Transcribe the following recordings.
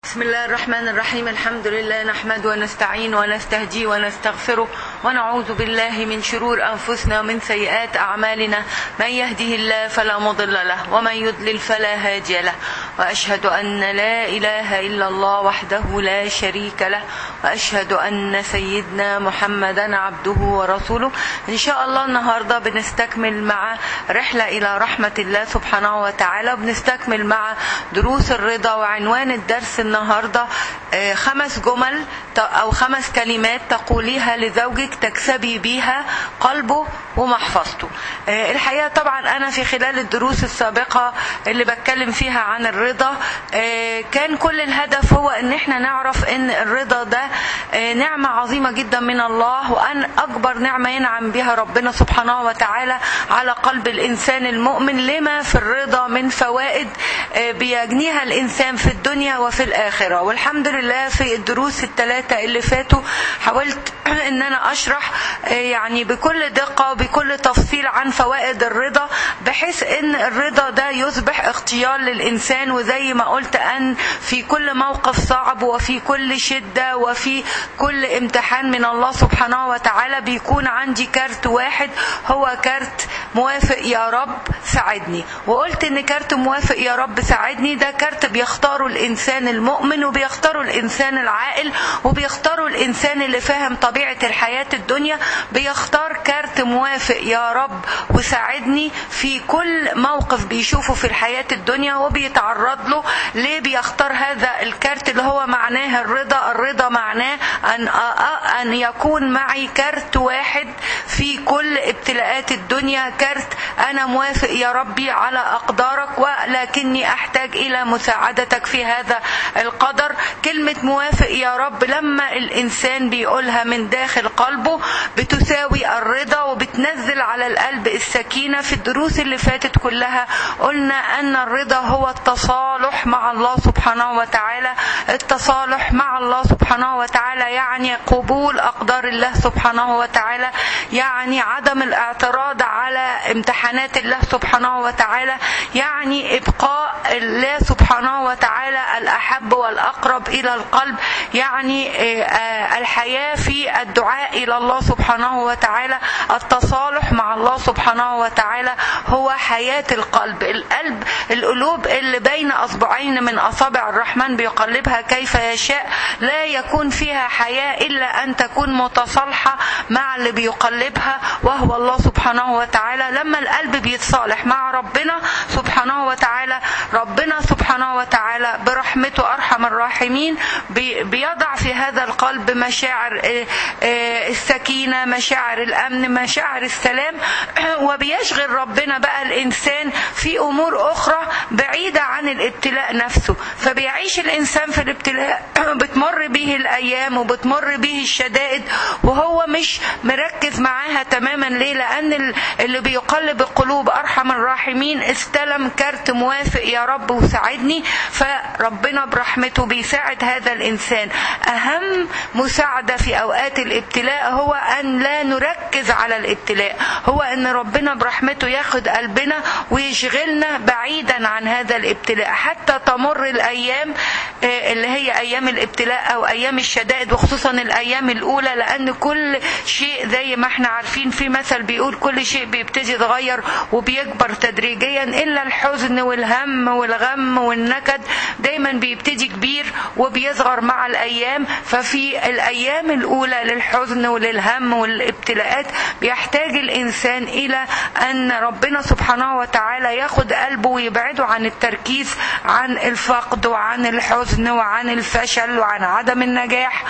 بسم الله الرحمن الرحيم. الحمد لله نحمد ونستعين ونستهدي ونستغفره ونعوذ بالله من شرور أنفسنا ومن سيئات أعمالنا. من يهده الله فلا مضل له ومن يضلل فلا هادي له، وأشهد أن لا إله إلا الله وحده لا شريك له، وأشهد أن سيدنا محمدا عبده ورسوله. إن شاء الله النهاردة بنستكمل مع رحلة إلى رحمة الله سبحانه وتعالى، وبنستكمل مع دروس الرضا. وعنوان الدرس النهاردة 5 جمل أو 5 كلمات تقوليها لزوجك تكسبي بيها قلبه ومحفظته. الحقيقة طبعا أنا في خلال الدروس السابقة اللي بتكلم فيها عن الرضا كان كل الهدف هو ان احنا نعرف ان الرضا ده نعمة عظيمة جدا من الله، وان اكبر نعمة ينعم بها ربنا سبحانه وتعالى على قلب الانسان المؤمن، لما في الرضا من فوائد بيجنيها الانسان في الدنيا وفي الاخرة. والحمد لله في الدروس ال3 اللي فاتوا حاولت ان انا اشرح يعني بكل دقة وبكل تفصيل عن فوائد الرضا، بحيث ان الرضا ده يصبح اختيار للإنسان. وزي ما قلت أن في كل موقف صعب وفي كل شدة وفي كل امتحان من الله سبحانه وتعالى بيكون عندي كارت واحد، هو كارت موافق يا رب ساعدني. وقلت ان كارت موافق يا رب ساعدني ده كارت بيختاره الإنسان المؤمن، وبيختاره الإنسان العاقل، وبيختاره الإنسان اللي فاهم طبيعة الحياة الدنيا. بيختار كارت موافق يا رب وساعدني في كل موقف بيشوفه في الحياة الدنيا وبيتعرض له. ليه بيختار هذا الكارت اللي هو معناه الرضا؟ الرضا معناه أن يكون معي كارت واحد في كل ابتلاءات الدنيا، كارت أنا موافق يا ربي على أقدارك ولكني أحتاج إلى مساعدتك في هذا القدر. كلمة موافق يا رب لما الإنسان بيقولها من داخل قلبه بتساوي الرضا وبتنزل على القلب السكينة. في الدروس اللي فاتت كلها قلنا أن الرضا هو التصالح مع الله سبحانه وتعالى. التصالح مع الله سبحانه وتعالى يعني قبول أقدار الله سبحانه وتعالى، يعني عدم الاعتراض على امتحانات الله سبحانه وتعالى، يعني إبقاء الله سبحانه وتعالى الأحب والأقرب إلى القلب، يعني الحياة في الدعاء إلى الله سبحانه وتعالى. التصالح مع الله سبحانه وتعالى هو حياة القلب. القلوب اللي بين أصبعين من أصابع الرحمن بيقلبها كيف يشاء، لا يكون فيها حياة إلا أن تكون متصالحة مع اللي بيقلبها وهو الله سبحانه وتعالى. لما القلب بيتصالح مع ربنا سبحانه وتعالى، ربنا سبحانه وتعالى برحمته أرحم الراحمين بيضع في هذا القلب مشاعر السكينة، مشاعر الأمن، مشاعر السلام، وبيشغل ربنا بقى الإنسان في أمور أخرى بعيدة عن الابتلاء نفسه. فبيعيش الإنسان في الابتلاء بتمر به الأيام وبتمر به الشدائد وهو مش مركز معاها تماما. ليه؟ لأن اللي بيقلب القلوب أرحم الراحمين استلم كارت موافق يا رب وساعدني، فربنا برحمته بيساعد هذا الإنسان. أهم مساعدة في أوقات الابتلاء هو أن لا نركز على الابتلاء، هو أن ربنا برحمته ياخد قلبنا ويشغلنا بعيدا عن هذا الابتلاء حتى تمر الأيام اللي هي أيام الابتلاء أو أيام الشدائد، وخصوصا الأيام الأولى، لأن كل شيء زي ما احنا عارفين في مثل بيقول كل شيء بيبتدي يتغير وبيكبر تدريجيا، إلا الحزن والهم والغم والنكد دايما بيبتدي كبير وبيصغر مع الأيام. ففي الأيام الأولى للحزن وللهم والابتلاءات بيحتاج الإنسان إلى أن ربنا سبحانه وتعالى ياخد قلبه ويبعده عن التركيز عن الفقد وعن الحزن وعن الفشل وعن عدم النجاح.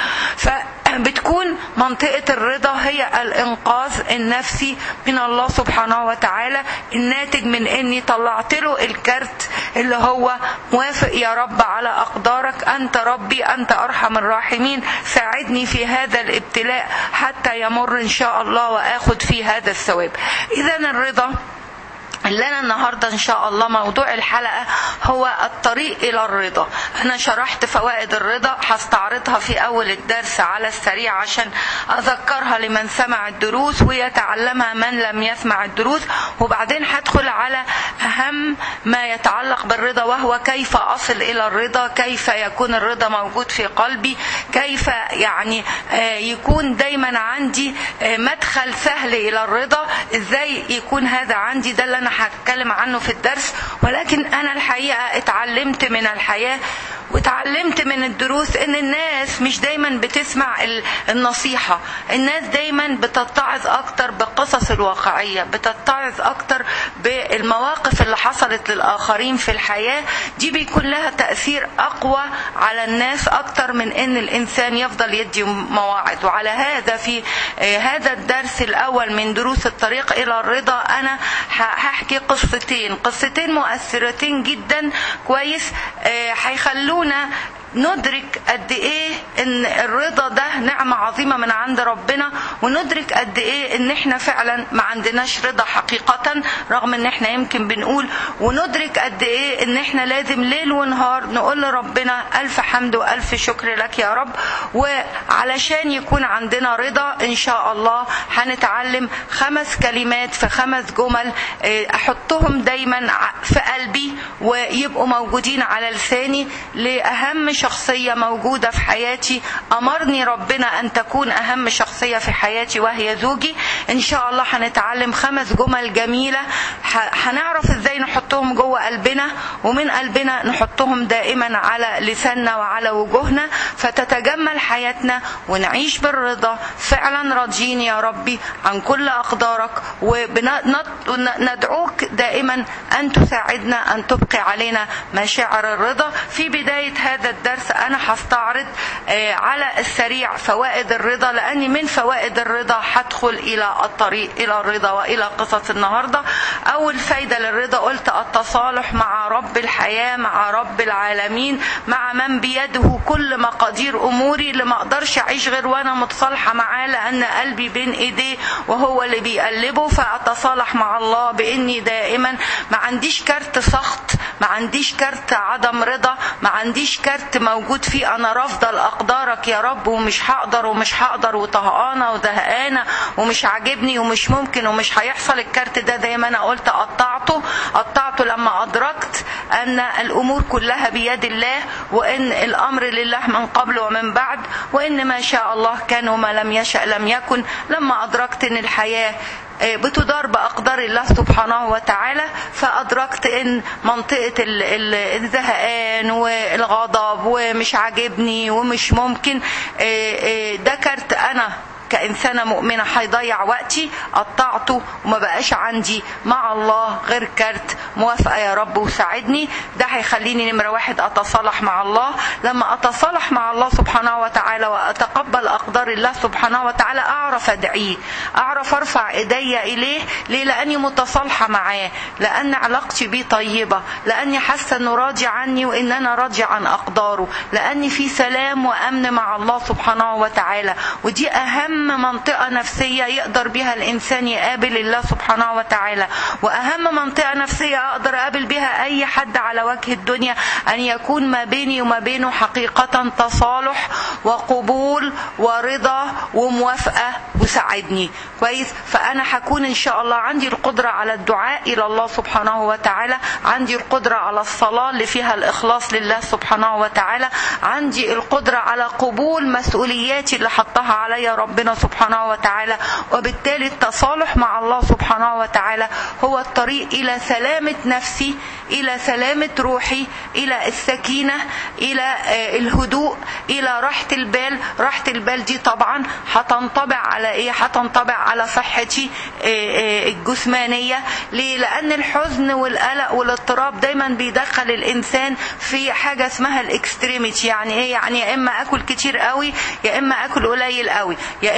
فبتكون منطقة الرضا هي الإنقاذ النفسي من الله سبحانه وتعالى، الناتج من أني طلعت له الكارت اللي هو موافق يا رب على أقدارك، أنت ربي أنت أرحم الراحمين، ساعدني في هذا الابتلاء حتى يمر إن شاء الله وآخذ فيه هذا الثواب. إذن الرضا اللي أنا النهاردة إن شاء الله موضوع الحلقة هو الطريق إلى الرضا. أنا شرحت فوائد الرضا، هستعرضها في أول الدرس على السريع عشان أذكرها لمن سمع الدروس ويتعلمها من لم يسمع الدروس، وبعدين هدخل على أهم ما يتعلق بالرضا، وهو كيف أصل إلى الرضا، كيف يكون الرضا موجود في قلبي، كيف يعني يكون دايما عندي مدخل سهل إلى الرضا، إزاي يكون هذا عندي. ده اللي أنا هتكلم عنه في الدرس. ولكن أنا الحقيقة اتعلمت من الحياة وتعلمت من الدروس ان الناس مش دايما بتسمع النصيحة. الناس دايما بتتعظ اكتر بالقصص الواقعية، بتتعظ اكتر بالمواقف اللي حصلت للآخرين في الحياة. دي بيكون لها تأثير اقوى على الناس اكتر من ان الانسان يفضل يدي مواعظ. وعلى هذا في هذا الدرس الاول من دروس الطريق الى الرضا انا هحكي قصتين مؤثرتين جدا كويس، هيخلونا ندرك قد ايه ان الرضا ده نعمة عظيمة من عند ربنا، وندرك قد ايه ان احنا فعلا ما عندناش رضا حقيقة رغم ان احنا يمكن بنقول، وندرك قد ايه ان احنا لازم ليل ونهار نقول لربنا الف حمد والف شكر لك يا رب. وعلشان يكون عندنا رضا ان شاء الله هنتعلم 5 كلمات في 5 جمل احطهم دايما في قلبي ويبقوا موجودين على لساني لأهم شخصية موجودة في حياتي، أمرني ربنا أن تكون أهم شخصية في حياتي وهي زوجي. إن شاء الله هنتعلم 5 جمل جميلة هنعرف إزاي نحطهم جوه قلبنا، ومن قلبنا نحطهم دائما على لساننا وعلى وجوهنا، فتتجمل حياتنا ونعيش بالرضا فعلا راضيين يا ربي عن كل أقدارك. وندعوك دائما أن تساعدنا أن تبقي علينا مشاعر الرضا. في بداية هذا الدرس أنا هستعرض على السريع فوائد الرضا، لأني من فوائد الرضا هدخل إلى الطريق إلى الرضا وإلى قصص النهاردة. أول فايدة للرضا قلت التصالح مع رب الحياة، مع رب العالمين، مع من بيده كل مقادير أموري، اللي ما أقدرش أعيش غير وأنا متصالحة معاه لأن قلبي بين إيديه وهو اللي بيقلبه. فأتصالح مع الله بإني دائما ما عنديش كارت سخط، ما عنديش كارت عدم رضا، ما عنديش كارت موجود فيه أنا رافضة لأقدارك يا رب ومش هقدر وطهقانة وزهقانة ومش عاجبني ومش ممكن ومش هيحصل. الكارت ده زي ما أنا قلت قطعته لما أدركت أن الأمور كلها بيد الله، وإن الأمر لله من قبل ومن بعد، وإن ما شاء الله كان وما لم يشأ لم يكن. لما أدركت أن الحياة بتدار بأقدار الله سبحانه وتعالى، فأدركت ان منطقة الزهقان والغضب ومش عاجبني ومش ممكن ده كارت أنا كإنسانة مؤمنة هيضيع وقتي، قطعته وما بقاش عندي مع الله غير كارت موافقة يا رب وساعدني. ده هيخليني نمرة 1 أتصالح مع الله. لما أتصالح مع الله سبحانه وتعالى وأتقبل أقدار الله سبحانه وتعالى أعرف أدعيه، أعرف أرفع إيدي إليه. ليه؟ لأني متصالحة معاه، لأن علاقتي بيه طيبة، لأني حاسة أنه راضي عني وإن أنا راضي عن أقداره، لأني في سلام وأمن مع الله سبحانه وتعالى. ودي أهم منطقة نفسية يقدر بها الإنسان يقابل الله سبحانه وتعالى، وأهم منطقة نفسية أقدر أقابل بها أي حد على وجه الدنيا، أن يكون ما بيني وما بينه حقيقة تصالح وقبول ورضا وموافقة وساعدني كويس. فأنا هكون إن شاء الله عندي القدرة على الدعاء إلى الله سبحانه وتعالى، عندي القدرة على الصلاة اللي فيها الإخلاص لله سبحانه وتعالى، عندي القدرة على قبول مسؤولياتي اللي حطها علي ربنا سبحانه وتعالى. وبالتالي التصالح مع الله سبحانه وتعالى هو الطريق إلى سلامة نفسي، إلى سلامة روحي، إلى السكينة، إلى الهدوء، إلى راحة البال. راحة البال دي طبعا هتنطبع على إيه؟ هتنطبع على صحتي الجسمانية. ليه؟ لأن الحزن والقلق والاضطراب دايما بيدخل الإنسان في حاجة اسمها الاكستريميتي. يعني إيه؟ يعني يا إما أكل كتير قوي، يا إما أكل قليل قوي، يا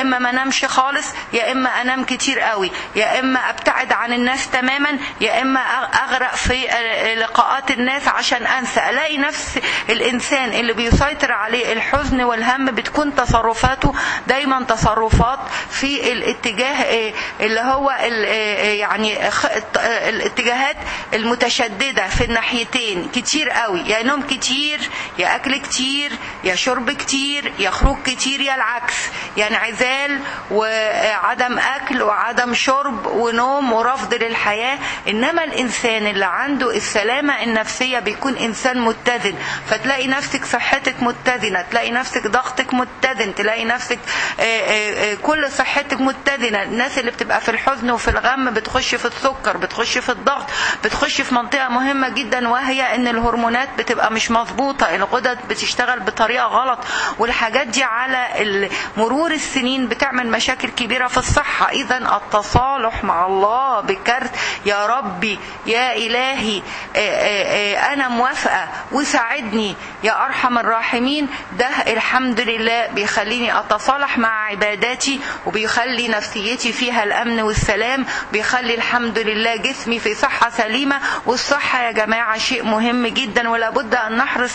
يا اما ما انامش خالص، يا اما انام كتير قوي، يا اما ابتعد عن الناس تماما، يا اما اغرق في لقاءات الناس عشان انسى. الاقي نفس الانسان اللي بيسيطر عليه الحزن والهم بتكون تصرفاته دايما تصرفات في الاتجاه اللي هو يعني الاتجاهات المتشددة في الناحيتين كتير قوي، يا نوم كتير، يا اكل كتير، يا شرب كتير، يا خروج كتير، يا العكس، يعني انعزال وعدم اكل وعدم شرب ونوم ورفض للحياة. انما الانسان اللي عنده السلامة النفسية بيكون انسان متزن، فتلاقي نفسك صحتك متزنة، تلاقي نفسك ضغطك متزن، تلاقي نفسك كل صحتك متزنة. الناس اللي بتبقى في الحزن وفي الغم بتخش في السكر، بتخش في الضغط، بتخش في منطقة مهمة جدا وهي ان الهرمونات بتبقى مش مظبوطة، الغدد بتشتغل بطريقة غلط، والحاجات دي على مرور السنين بتعمل مشاكل كبيرة في الصحة. اذا التصالح مع الله بكرت يا ربي يا الهي انا موافقة وساعدني يا ارحم الراحمين، ده الحمد لله بيخليني اتصالح مع عباداتي، وبيخلي نفسيتي فيها الامن والسلام، بيخلي الحمد لله جسمي في صحة سليمة. والصحة يا جماعة شيء مهم جدا ولا بد ان نحرص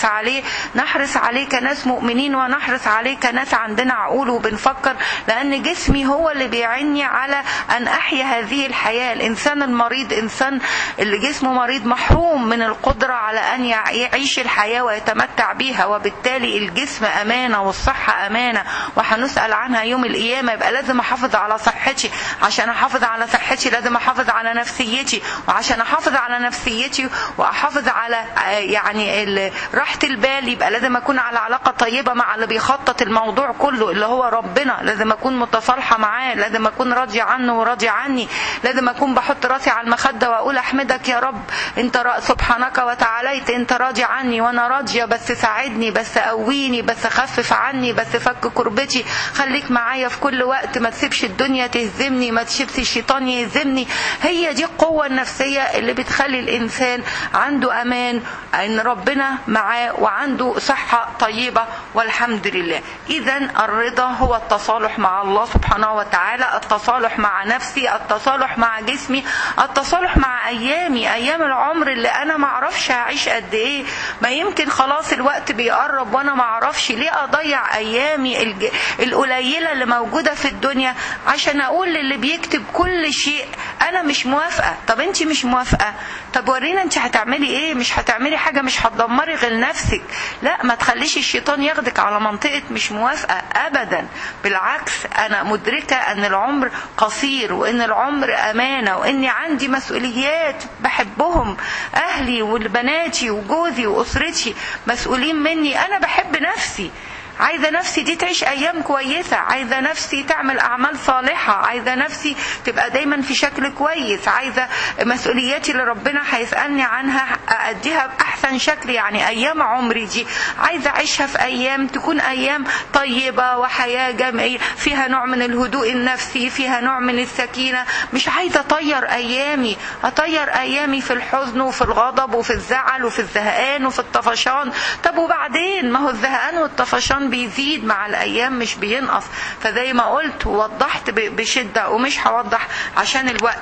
عليه كناس مؤمنين، ونحرص عليه كناس عندنا عقول وبنفكر، لان جسمي هو اللي بيعني على ان احيا هذه الحياة. الانسان المريض، انسان اللي جسمه مريض، محروم من القدرة على ان يعيش الحياة ويتمتع بيها، وبالتالي الجسم امانة والصحة امانة وهنسأل عنها يوم القيامة. يبقى لازم احافظ على صحتي، عشان احافظ على صحتي لازم احافظ على نفسيتي، وعشان احافظ على نفسيتي واحافظ على يعني راحة البال يبقى لازم اكون على علاقة طيبة مع اللي بيخطط الموضوع كله اللي هو ربنا، لازم اكون متصالحة معاه، لازم اكون راضية عنه وراضية عني، لازم اكون بحط راسي على المخدة واقول احمدك يا رب انت سبحانك وتعاليت، انت راضي عني وانا راضية، بس ساعدني، بس قويني، بس خفف عني، بس فك كربتي، خليك معايا في كل وقت، ما تسيبش الدنيا تهزمني، ما تسيبش الشيطان يهزمني. هي دي القوة النفسية اللي بتخلي الانسان عنده امان ان ربنا معاه وعنده صحة طيبة والحمد لله. اذا الرضا هو التصالح مع الله سبحانه وتعالى، التصالح مع نفسي، التصالح مع جسمي، التصالح مع ايام العمر اللي انا ما اعرفش هعيش قد ايه، ما يمكن خلاص الوقت بيقرب وانا ما اعرفش، ليه اضيع ايامي القليلة اللي موجودة في الدنيا عشان اقول للي بيكتب كل شيء انا مش موافقة؟ طب انت مش موافقة، طب ورينا انت هتعملي ايه؟ مش هتعملي حاجة، مش هتدمري غير نفسك. لا، ما تخليش الشيطان ياخدك على منطقة مش موافقة ابدا، بالعكس انا مدركة ان العمر قصير، وان العمر امانة، واني عندي مسؤوليات بحبهم، اهلي وبناتي وجوزي واسرتي مسؤولين مني. انا بحب نفسي، عايزة نفسي دي تعيش ايام كويسة، عايزة نفسي تعمل اعمال صالحة، عايزة نفسي تبقى دايما في شكل كويس، عايزة مسؤولياتي اللي ربنا هيسألني عنها أأديها بأحسن شكل. يعني ايام عمري دي عايزة اعيشها في ايام تكون ايام طيبة وحياة جمعية فيها نوع من الهدوء النفسي، فيها نوع من السكينة. مش عايزة اطير ايامي في الحزن وفي الغضب وفي الزعل وفي الزهقان وفي الطفشان. طب وبعدين؟ ما هو الزهقان والطفشان بيزيد مع الايام مش بينقص. فزي ما قلت ووضحت بشدة ومش هوضح عشان الوقت،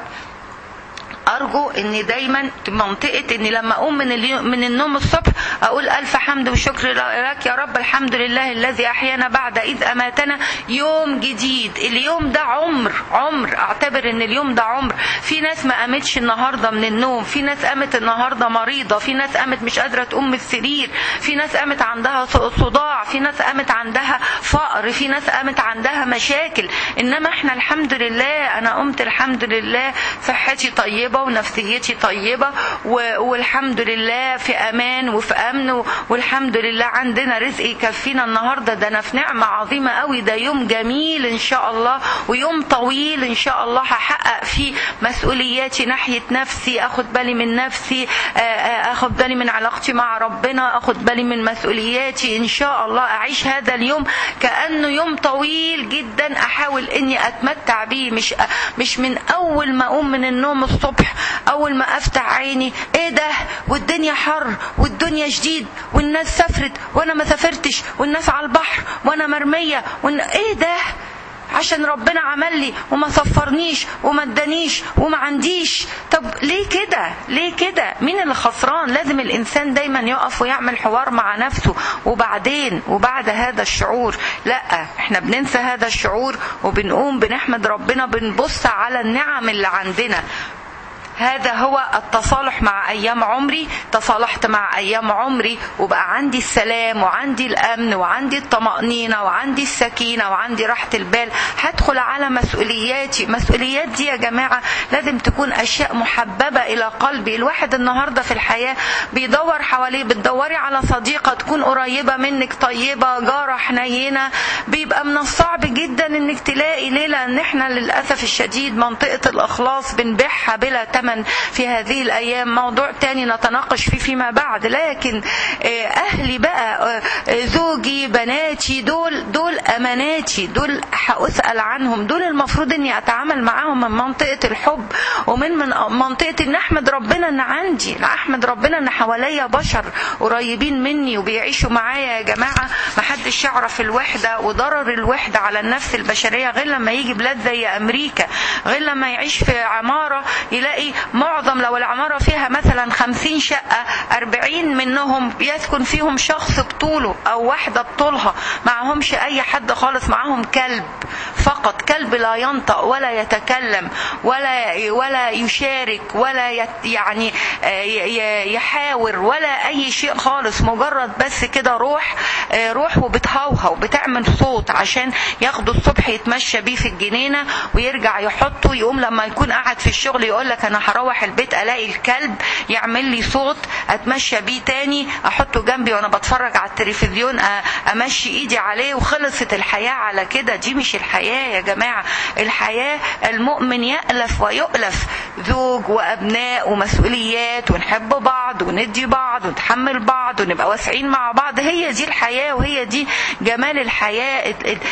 ارجو ان دايما منطقة ان لما اقوم من النوم الصبح اقول الف حمد وشكر لك يا رب، الحمد لله الذي احيانا بعد اذ اماتنا، يوم جديد. اليوم ده عمر، اعتبر ان اليوم ده عمر. في ناس ما قامتش النهاردة من النوم، في ناس قامت النهاردة مريضة، في ناس قامت مش قادرة تقوم من السرير، في ناس قامت عندها صداع، في ناس قامت عندها فقر، في ناس قامت عندها مشاكل. انما احنا الحمد لله، انا قمت الحمد لله صحتي طيبة ونفسيتي طيبة، والحمد لله في امان وفي امن، والحمد لله عندنا رزق يكفينا النهاردة. ده انا في نعمة عظيمة قوي، ده يوم جميل ان شاء الله، ويوم طويل ان شاء الله هحقق فيه مسؤولياتي ناحية نفسي، اخد بالي من نفسي، اخد بالي من علاقتي مع ربنا، اخد بالي من مسؤولياتي ان شاء الله. اعيش هذا اليوم كأنه يوم طويل جدا، احاول اني اتمتع بيه، مش من اول ما اقوم من النوم الصبح اول ما افتح عيني ايه ده والدنيا حر والدنيا شديد والناس سافرت وانا ما سافرتش والناس على البحر وانا مرمية ايه ده؟ عشان ربنا عمل لي وما صفرنيش وما ادانيش وما عنديش. طب ليه كده؟ ليه كده؟ مين اللي خسران؟ لازم الإنسان دايما يقف ويعمل حوار مع نفسه. وبعدين وبعد هذا الشعور، لا، احنا بننسى هذا الشعور وبنقوم بنحمد ربنا، بنبص على النعم اللي عندنا. هذا هو التصالح مع أيام عمري. تصالحت مع أيام عمري وبقى عندي السلام وعندي الأمن وعندي الطمأنينة وعندي السكينة وعندي راحة البال. هدخل على مسؤولياتي. مسؤوليات دي يا جماعة لازم تكون أشياء محببة إلى قلبي. الواحد النهاردة في الحياة بيدور حواليه. بتدوري على صديقة تكون قريبة منك، طيبة، جارة حنينة. بيبقى من الصعب جدا انك تلاقي ليه، لأن احنا للأسف الشديد منطقة الإخلاص بنبيعها بلا تمن في هذه الأيام. موضوع تاني نتناقش فيه فيما بعد. لكن أهلي بقى، زوجي، بناتي، دول أماناتي، دول هأسأل عنهم، دول المفروض أني أتعامل معاهم من منطقة الحب ومن منطقة أن أحمد ربنا أن عندي، أحمد ربنا أن حواليا بشر قريبين مني وبيعيشوا معايا. يا جماعة محدش يعرف الوحدة وضرر الوحدة على النفس البشرية غير لما يجي بلاد زي أمريكا، غير لما يعيش في عمارة يلاقي معظم، لو العمارة فيها مثلا 50 شقة، 40 منهم يسكن فيهم شخص بطوله أو واحدة بطولها، معهمش أي حد خالص، معهم كلب فقط، كلب لا ينطق ولا يتكلم ولا يشارك ولا يعني يحاور ولا أي شيء خالص، مجرد بس كده روح وبتهوهو وبتعمل صوت عشان ياخدوا الصبح يتمشى بيه في الجنينة ويرجع يحطه. يقوم لما يكون قاعد في الشغل يقولك أنا هروح البيت ألاقي الكلب يعمل لي صوت أتمشى بيه تاني، أحطه جنبي وأنا بتفرج على التلفزيون أمشي إيدي عليه وخلصت الحياة على كده. دي مش الحياة يا جماعة. الحياة المؤمن يألف ويؤلف، زوج وأبناء ومسؤوليات، ونحب بعض وندي بعض ونتحمل بعض ونبقى واسعين مع بعض. هي دي الحياة وهي دي جمال الحياة،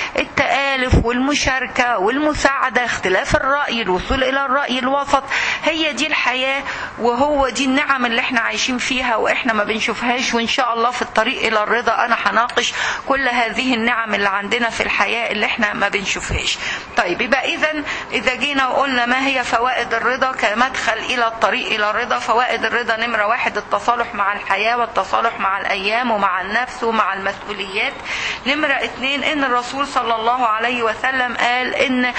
التآلف والمشاركة والمساعدة، اختلاف الرأي، الوصول إلى الرأي الوسط. هي دي الحياة وهو دي النعم اللي احنا عايشين فيها واحنا ما بنشوفهاش. وان شاء الله في الطريق الى الرضا انا هناقش كل هذه النعم اللي عندنا في الحياة اللي احنا ما بنشوفهاش. طيب يبقى اذا جينا وقلنا ما هي فوائد الرضا كمدخل الى الطريق الى الرضا. فوائد الرضا نمرة 1 التصالح مع الحياة والتصالح مع الايام ومع النفس ومع المسؤوليات. نمرة 2 ان الرسول صلى الله عليه وسلم قال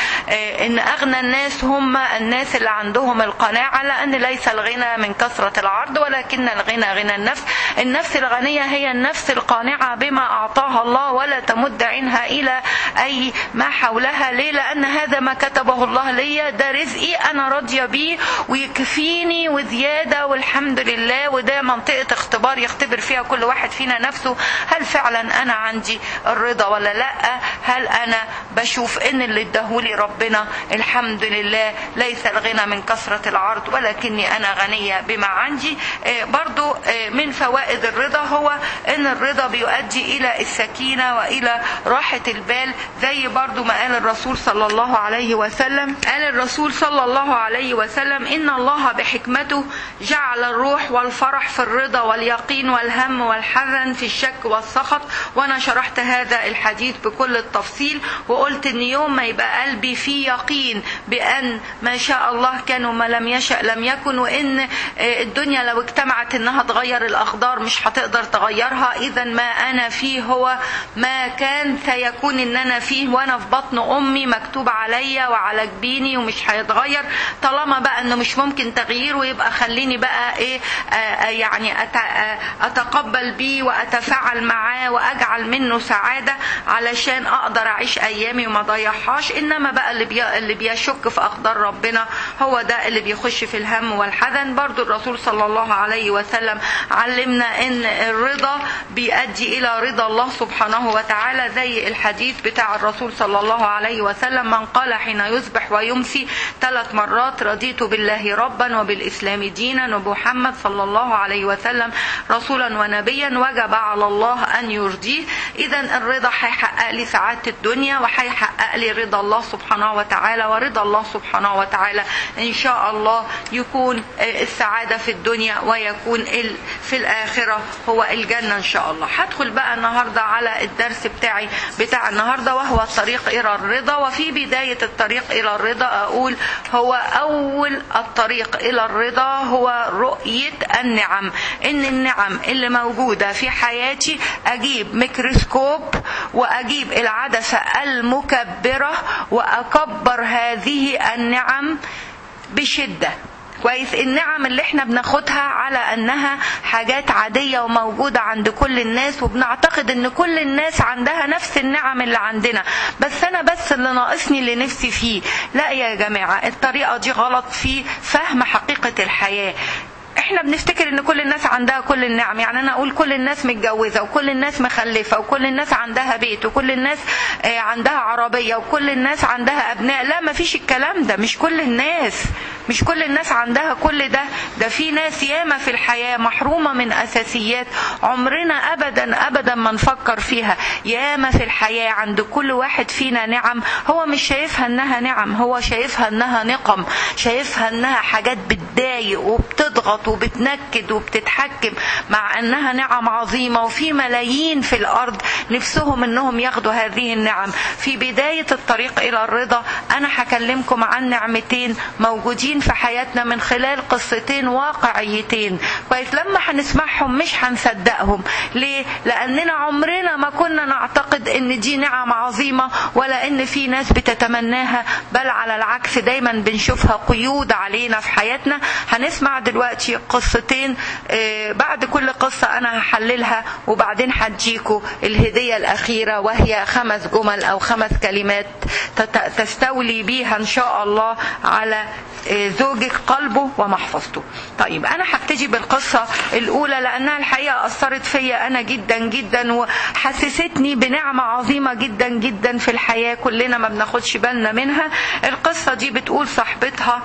ان اغنى الناس هم الناس اللي عندهم القناعة، لأن ليس الغنى من كثرة العرض ولكن الغنى غنى النفس. النفس الغنية هي النفس القانعة بما أعطاها الله ولا تمد عينها إلى أي ما حولها. ليه؟ لأن هذا ما كتبه الله لي، ده رزقي أنا راضية بيه ويكفيني وزيادة والحمد لله. وده منطقة اختبار يختبر فيها كل واحد فينا نفسه، هل فعلا أنا عندي الرضا ولا لا؟ هل أنا بشوف إن اللي اداهولي ربنا الحمد لله ليس الغنى من كثرة العرض ولكني أنا غنية بما عندي. برضو من فوائد الرضا هو أن الرضا بيؤدي إلى السكينة وإلى راحة البال، زي برضو ما قال الرسول صلى الله عليه وسلم. قال الرسول صلى الله عليه وسلم إن الله بحكمته جعل الروح والفرح في الرضا واليقين والهم والحزن في الشك والسخط. وأنا شرحت هذا الحديث بكل التفصيل وقلت إن يوم ما يبقى قلبي فيه يقين بأن ما شاء الله كان وما لم يشأ لم يكن، وإن الدنيا لو اجتمعت إنها تغير الأقدار مش هتقدر تغيرها، إذا ما أنا فيه هو ما كان سيكون إن أنا فيه وأنا في بطن أمي مكتوب عليا وعلى جبيني ومش هيتغير. طالما بقى إنه مش ممكن تغييره يبقى خليني بقى يعني أتقبل بيه وأتفاعل معاه وأجعل منه سعادة علشان أقدر أعيش أيامي وما ضيعهاش. إنما بقى اللي بيشك في أقدار ربنا هو ده اللي بيخش في الهم والحزن. برضو الرسول صلى الله عليه وسلم علمنا ان الرضا بيؤدي الى رضا الله سبحانه وتعالى، زي الحديث بتاع الرسول صلى الله عليه وسلم من قال حين يصبح ويمسي 3 مرات رضيت بالله ربا وبالإسلام دينا وبمحمد صلى الله عليه وسلم رسولا ونبيا وجب على الله أن يرضيه. إذا الرضا هيحقق لي سعادة الدنيا وهيحقق لي رضا الله سبحانه وتعالى، ورضا الله سبحانه وتعالى إن شاء الله يكون السعادة في الدنيا ويكون في الآخرة. الآخرة هو الجنة إن شاء الله. هدخل بقى النهاردة على الدرس بتاع النهاردة، وهو الطريق إلى الرضا. وفي بداية الطريق إلى الرضا أقول هو أول الطريق إلى الرضا هو رؤية النعم. إن النعم اللي موجودة في حياتي أجيب ميكروسكوب وأجيب العدسة المكبرة وأكبر هذه النعم بشدة. كويس. النعم اللي احنا بناخدها على انها حاجات عادية وموجودة عند كل الناس، وبنعتقد ان كل الناس عندها نفس النعم اللي عندنا، بس انا بس اللي ناقصني اللي نفسي فيه. لا يا جماعة، الطريقة دي غلط في فهم حقيقة الحياة. احنا بنفتكر ان كل الناس عندها كل النعم. يعني انا اقول كل الناس متجوزة وكل الناس مخلفة وكل الناس عندها بيت وكل الناس عندها عربية وكل الناس عندها ابناء. لا، ما فيش الكلام ده. مش كل الناس عندها كل ده. ده في ناس ياما في الحياة محرومة من اساسيات عمرنا ابدا ما نفكر فيها. ياما في الحياة عند كل واحد فينا نعم هو مش شايفها انها نعم، هو شايفها انها نقم، شايفها انها حاجات بتضايق وبتضغط وبتنكد وبتتحكم، مع انها نعم عظيمة. وفي ملايين في الارض نفسهم انهم ياخدوا هذه النعم. في بداية الطريق الى الرضا انا هكلمكم عن نعمتين موجودين في حياتنا من خلال قصتين واقعيتين. كويس. لما هنسمعهم مش هنصدقهم. ليه؟ لاننا عمرنا ما كنا نعتقد ان دي نعم عظيمة ولا ان في ناس بتتمناها، بل على العكس دايما بنشوفها قيود علينا في حياتنا. هنسمع دلوقتي قصتين، بعد كل قصة أنا هحللها وبعدين هديكوا الهدية الأخيرة، وهي 5 جمل أو 5 كلمات تستولي بيها إن شاء الله على زوجك قلبه ومحفظته. طيب، أنا هبتدي بالقصة الأولى لأنها الحقيقة أثرت فيا أنا جدا جدا وحسستني بنعمة عظيمة جدا جدا في الحياة كلنا ما بناخدش بالنا منها. القصة دي بتقول صاحبتها: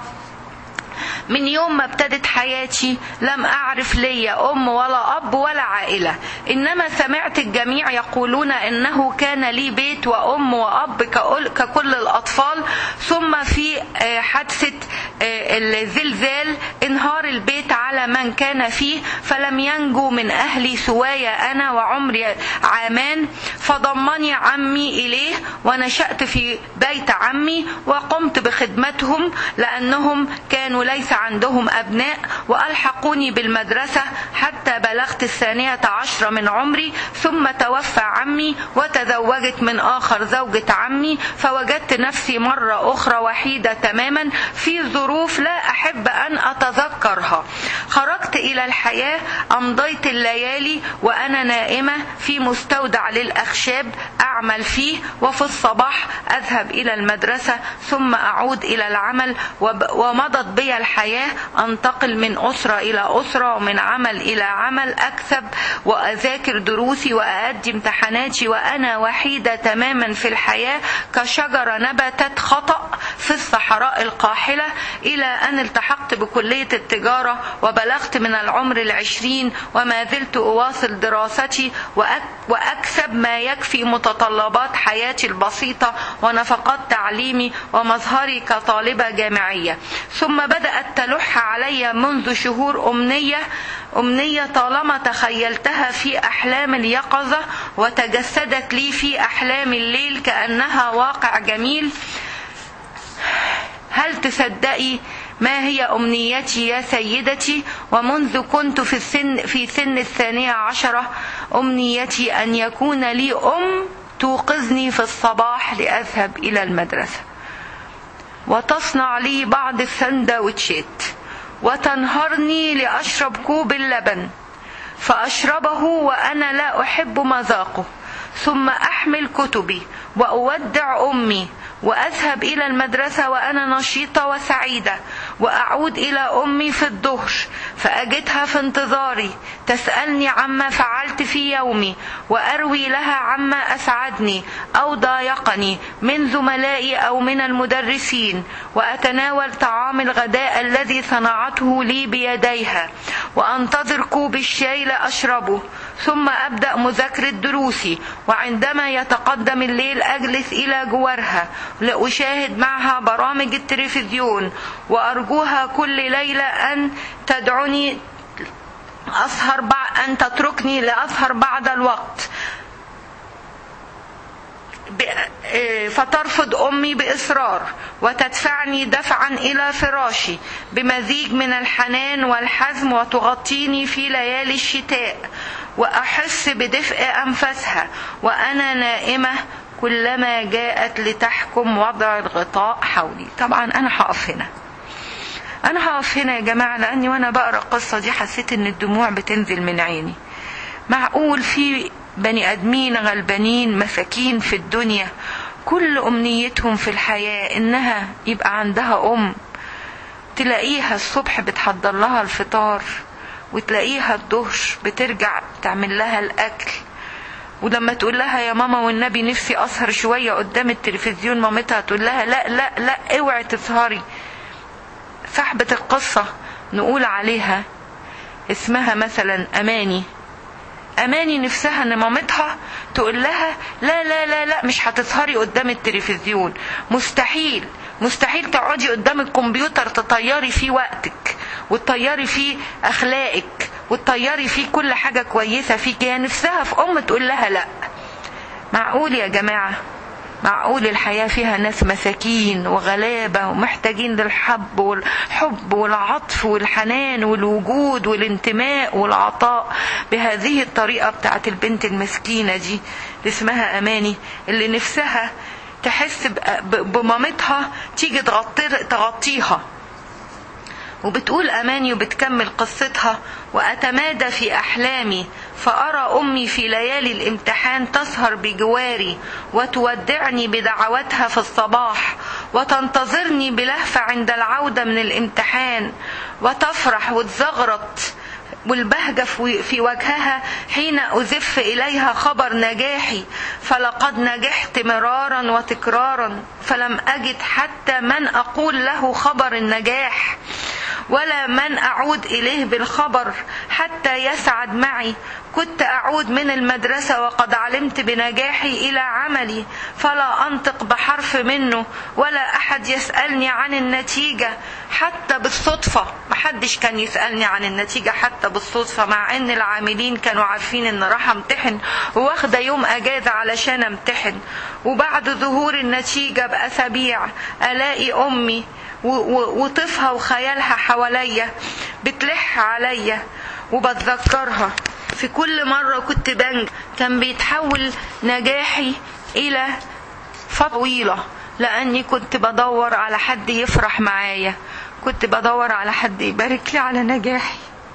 من يوم ما ابتدت حياتي لم أعرف لي أم ولا أب ولا عائلة، إنما سمعت الجميع يقولون إنه كان لي بيت وأم وأب ككل الأطفال. ثم في حادثة الزلزال انهار البيت على من كان فيه، فلم ينجو من أهلي سواي أنا وعمري 2 عام. فضمني عمي إليه ونشأت في بيت عمي وقمت بخدمتهم لأنهم كانوا ليس عندهم أبناء، وألحقوني بالمدرسة حتى بلغت 12 من عمري. ثم توفى عمي وتزوجت من آخر زوجة عمي، فوجدت نفسي مرة أخرى وحيدة تماما في ظروف لا أحب أن أتذكرها. خرجت إلى الحياة، أمضيت الليالي وأنا نائمة في مستودع للأخشاب أعمل فيه، وفي الصباح أذهب إلى المدرسة ثم أعود إلى العمل. ومضت بي الحياة، أنتقل من أسرة إلى أسرة ومن عمل إلى عمل، أكسب وأذاكر دروسي وأؤدي امتحاناتي وأنا وحيدة تماما في الحياة كشجرة نبتت خطأ في الصحراء القاحلة، إلى أن التحقت بكلية التجارة وبلغت من العمر 20 وما زلت أواصل دراستي وأكسب ما يكفي متطلبات حياتي البسيطة ونفقات تعليمي ومظهري كطالبة جامعية. ثم بدأت تلح علي منذ شهور أمنية طالما تخيلتها في أحلام اليقظة وتجسدت لي في أحلام الليل كأنها واقع جميل. هل تصدقي ما هي أمنيتي يا سيدتي؟ ومنذ كنت في سن 12 أمنيتي أن يكون لي أم توقظني في الصباح لأذهب إلى المدرسة، وتصنع لي بعض السندوتشات، وتنهرني لأشرب كوب اللبن فأشربه وأنا لا أحب مذاقه، ثم أحمل كتبي وأودع أمي وأذهب إلى المدرسة وأنا نشيطة وسعيدة، وأعود إلى أمي في الظهر فأجدها في انتظاري تسألني عما فعلت في يومي، وأروي لها عما أسعدني أو ضايقني من زملائي أو من المدرسين، وأتناول طعام الغداء الذي صنعته لي بيديها، وأنتظر كوب الشاي لأشربه، ثم أبدأ مذاكرة دروسي. وعندما يتقدم الليل أجلس إلى جوارها لأشاهد معها برامج التلفزيون، وأرجوها كل ليلة أن تدعني أن تتركني لأسهر بعد الوقت. فترفض أمي بإصرار وتدفعني دفعا إلى فراشي بمزيج من الحنان والحزم، وتغطيني في ليالي الشتاء وأحس بدفء أنفاسها وأنا نائمة كلما جاءت لتحكم وضع الغطاء حولي. طبعا أنا هقف هنا يا جماعة، لأني وأنا بقرأ القصة دي حسيت إن الدموع بتنزل من عيني. معقول في بني آدمين غلبانين مساكين في الدنيا كل أمنيتهم في الحياة إنها يبقى عندها أم تلاقيها الصبح بتحضر لها الفطار، وتلاقيها الظهر بترجع تعمل لها الأكل، ولما تقول لها يا ماما والنبي نفسي أسهر شوية قدام التلفزيون، مامتها تقول لها لا لا لا اوعي تسهري. صاحبة القصة نقول عليها اسمها مثلا أماني نفسها ان مامتها تقول لها لا لا لا لا مش هتسهري قدام التلفزيون، مستحيل تقعدي قدام الكمبيوتر تطيري فيه وقتك وتطيري فيه أخلاقك وتطيري فيه كل حاجة كويسة فيك. هي نفسها في أم تقول لها لا. معقول يا جماعة؟ معقول الحياة فيها ناس مساكين وغلابة ومحتاجين للحب والعطف والحنان والوجود والانتماء والعطاء بهذه الطريقة بتاعت البنت المسكينة دي اللي اسمها أماني، اللي نفسها تحس بمامتها تيجي تغطيها. وبتقول أماني وبتكمل قصتها: وأتمادى في أحلامي فأرى أمي في ليالي الامتحان تسهر بجواري وتودعني بدعواتها في الصباح، وتنتظرني بلهفة عند العودة من الامتحان، وتفرح وتزغرط والبهجة في وجهها حين أزف إليها خبر نجاحي، فلقد نجحت مرارا وتكرارا، فلم أجد حتى من أقول له خبر النجاح ولا من أعود إليه بالخبر حتى يسعد معي. كنت أعود من المدرسة وقد علمت بنجاحي إلى عملي، فلا أنطق بحرف منه ولا أحد يسألني عن النتيجة حتى بالصدفة. محدش كان يسألني عن النتيجة حتى بالصدفة، مع أن العاملين كانوا عارفين أن راح امتحن وواخدة يوم أجازة علشان امتحن. وبعد ظهور النتيجة بأسابيع ألاقي أمي وطفها وخيالها حواليا بتلح عليا، وبتذكرها في كل مرة كنت بنجح كان بيتحول نجاحي إلى طويلة، لأني كنت بدور على حد يفرح معايا، كنت بدور على حد يبارك لي على نجاحي.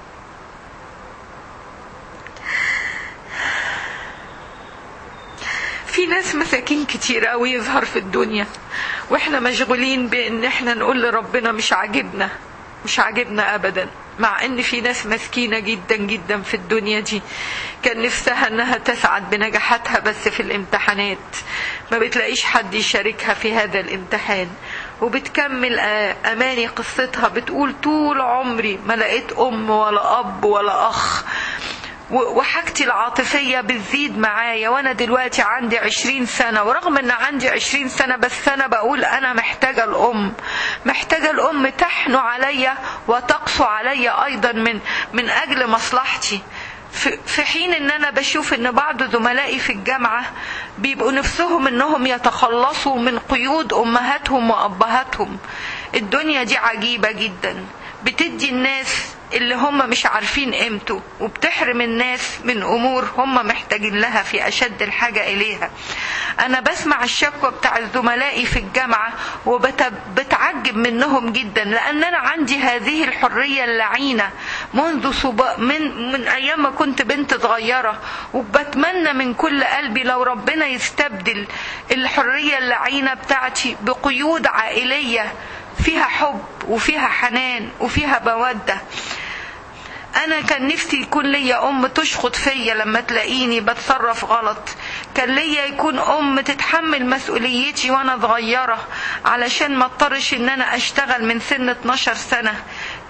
في ناس مساكين كتير قوي يظهر في الدنيا واحنا مشغولين بان احنا نقول لربنا مش عاجبنا ابدا، مع ان في ناس مسكينة جدا جدا في الدنيا دي كان نفسها انها تسعد بنجاحاتها، بس في الامتحانات ما بتلاقيش حد يشاركها في هذا الامتحان. وبتكمل أماني قصتها بتقول: طول عمري ما لقيت أم ولا أب ولا أخ، وحاجتي العاطفية بتزيد معايا وانا دلوقتي عندي 20 سنة، ورغم ان عندي 20 سنة بس انا بقول انا محتاجة الام تحنو عليا وتقسو عليا ايضا من اجل مصلحتي. في حين ان انا بشوف ان بعض زملائي في الجامعة بيبقوا نفسهم انهم يتخلصوا من قيود امهاتهم وابهاتهم. الدنيا دي عجيبة جدا، بتدي الناس اللي هم مش عارفين قيمته، وبتحرم الناس من امور هم محتاجين لها في اشد الحاجة اليها. انا بسمع الشكوى بتاع زملائي في الجامعة وبتعجب منهم جدا، لان انا عندي هذه الحرية اللعينة منذ من ايام ما كنت بنت صغيرة، وبتمنى من كل قلبي لو ربنا يستبدل الحرية اللعينة بتاعتي بقيود عائلية فيها حب وفيها حنان وفيها مودة. انا كان نفسي يكون ليا ام تشخط فيا لما تلاقيني بتصرف غلط، كان ليا يكون ام تتحمل مسؤوليتي وانا صغيرة علشان ما اضطرش ان انا اشتغل من سن 12 سنة،